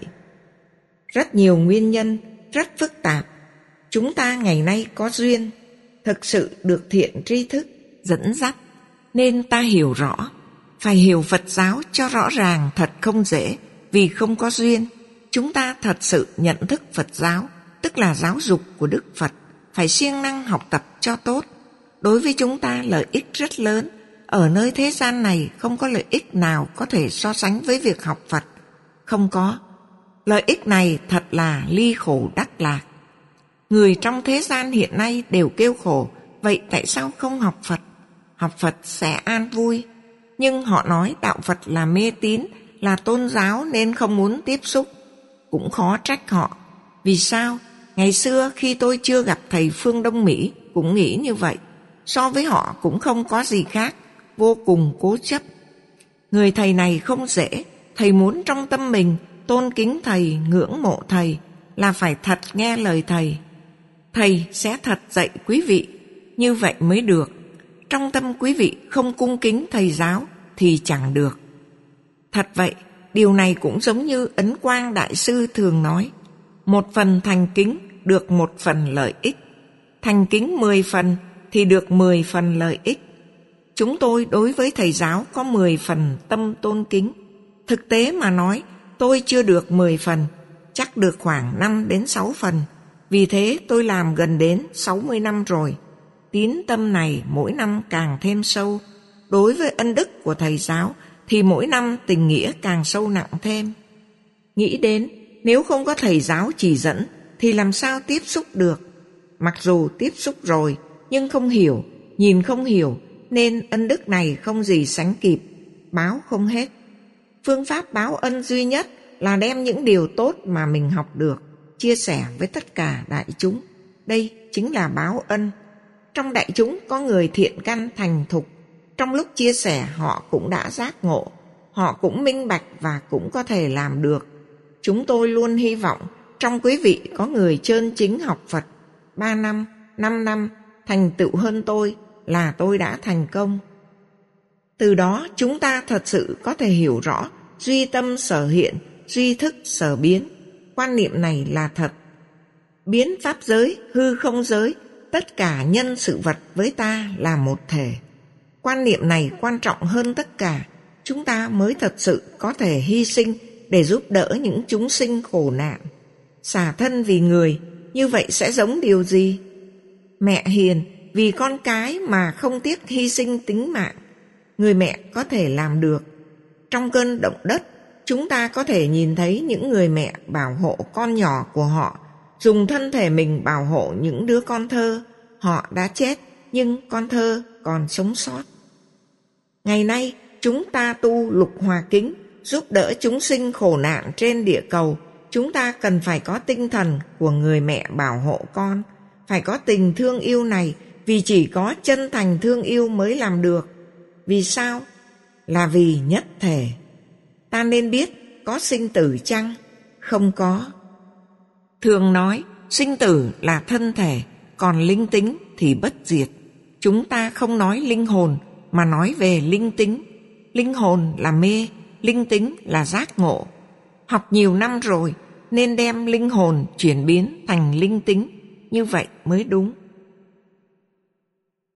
Rất nhiều nguyên nhân, rất phức tạp. Chúng ta ngày nay có duyên, thực sự được thiện tri thức dẫn dắt, nên ta hiểu rõ. Phải hiểu Phật giáo cho rõ ràng thật không dễ, vì không có duyên. Chúng ta thật sự nhận thức Phật giáo, tức là giáo dục của Đức Phật, phải siêng năng học tập cho tốt. Đối với chúng ta lợi ích rất lớn. Ở nơi thế gian này không có lợi ích nào có thể so sánh với việc học Phật. Không có. Lợi ích này thật là ly khổ đắc lạc. Người trong thế gian hiện nay đều kêu khổ, vậy tại sao không học Phật? Học Phật sẽ an vui. Nhưng họ nói đạo Phật là mê tín, là tôn giáo nên không muốn tiếp xúc. Cũng khó trách họ. Vì sao? Ngày xưa khi tôi chưa gặp thầy phương Đông Mỹ cũng nghĩ như vậy. So với họ cũng không có gì khác, vô cùng cố chấp. Người thầy này không dễ. Thầy muốn trong tâm mình tôn kính thầy, ngưỡng mộ thầy, là phải thật nghe lời thầy. Thầy sẽ thật dạy quý vị, như vậy mới được. Trong tâm quý vị không cung kính thầy giáo thì chẳng được. Thật vậy, điều này cũng giống như Ấn Quang Đại Sư thường nói, một phần thành kính được một phần lợi ích, thành kính mười phần thì được mười phần lợi ích. Chúng tôi đối với thầy giáo có mười phần tâm tôn kính. Thực tế mà nói, tôi chưa được mười phần, chắc được khoảng năm đến sáu phần. Vì thế tôi làm gần đến sáu mươi năm rồi. Tín tâm này mỗi năm càng thêm sâu. Đối với ân đức của thầy giáo thì mỗi năm tình nghĩa càng sâu nặng thêm. Nghĩ đến nếu không có thầy giáo chỉ dẫn thì làm sao tiếp xúc được. Mặc dù tiếp xúc rồi nhưng không hiểu, nhìn không hiểu, nên ân đức này không gì sánh kịp, báo không hết. Phương pháp báo ân duy nhất là đem những điều tốt mà mình học được chia sẻ với tất cả đại chúng. Đây chính là báo ân. Trong đại chúng có người thiện căn thành thục. Trong lúc chia sẻ họ cũng đã giác ngộ, họ cũng minh bạch và cũng có thể làm được. Chúng tôi luôn hy vọng trong quý vị có người chân chính học Phật ba năm, năm năm, thành tựu hơn tôi là tôi đã thành công. Từ đó chúng ta thật sự có thể hiểu rõ duy tâm sở hiện, duy thức sở biến. Quan niệm này là thật. Biến pháp giới, hư không giới, tất cả nhân sự vật với ta là một thể. Quan niệm này quan trọng hơn tất cả. Chúng ta mới thật sự có thể hy sinh để giúp đỡ những chúng sinh khổ nạn. Xả thân vì người, như vậy sẽ giống điều gì? Mẹ hiền vì con cái mà không tiếc hy sinh tính mạng. Người mẹ có thể làm được. Trong cơn động đất, chúng ta có thể nhìn thấy những người mẹ bảo hộ con nhỏ của họ, dùng thân thể mình bảo hộ những đứa con thơ. Họ đã chết, nhưng con thơ còn sống sót. Ngày nay, chúng ta tu lục hòa kính, giúp đỡ chúng sinh khổ nạn trên địa cầu. Chúng ta cần phải có tinh thần của người mẹ bảo hộ con, phải có tình thương yêu này, vì chỉ có chân thành thương yêu mới làm được. Vì sao? Là vì nhất thể. Ta nên biết có sinh tử chăng? Không có. Thường nói sinh tử là thân thể, còn linh tính thì bất diệt. Chúng ta không nói linh hồn mà nói về linh tính. Linh hồn là mê, linh tính là giác ngộ. Học nhiều năm rồi nên đem linh hồn chuyển biến thành linh tính, như vậy mới đúng.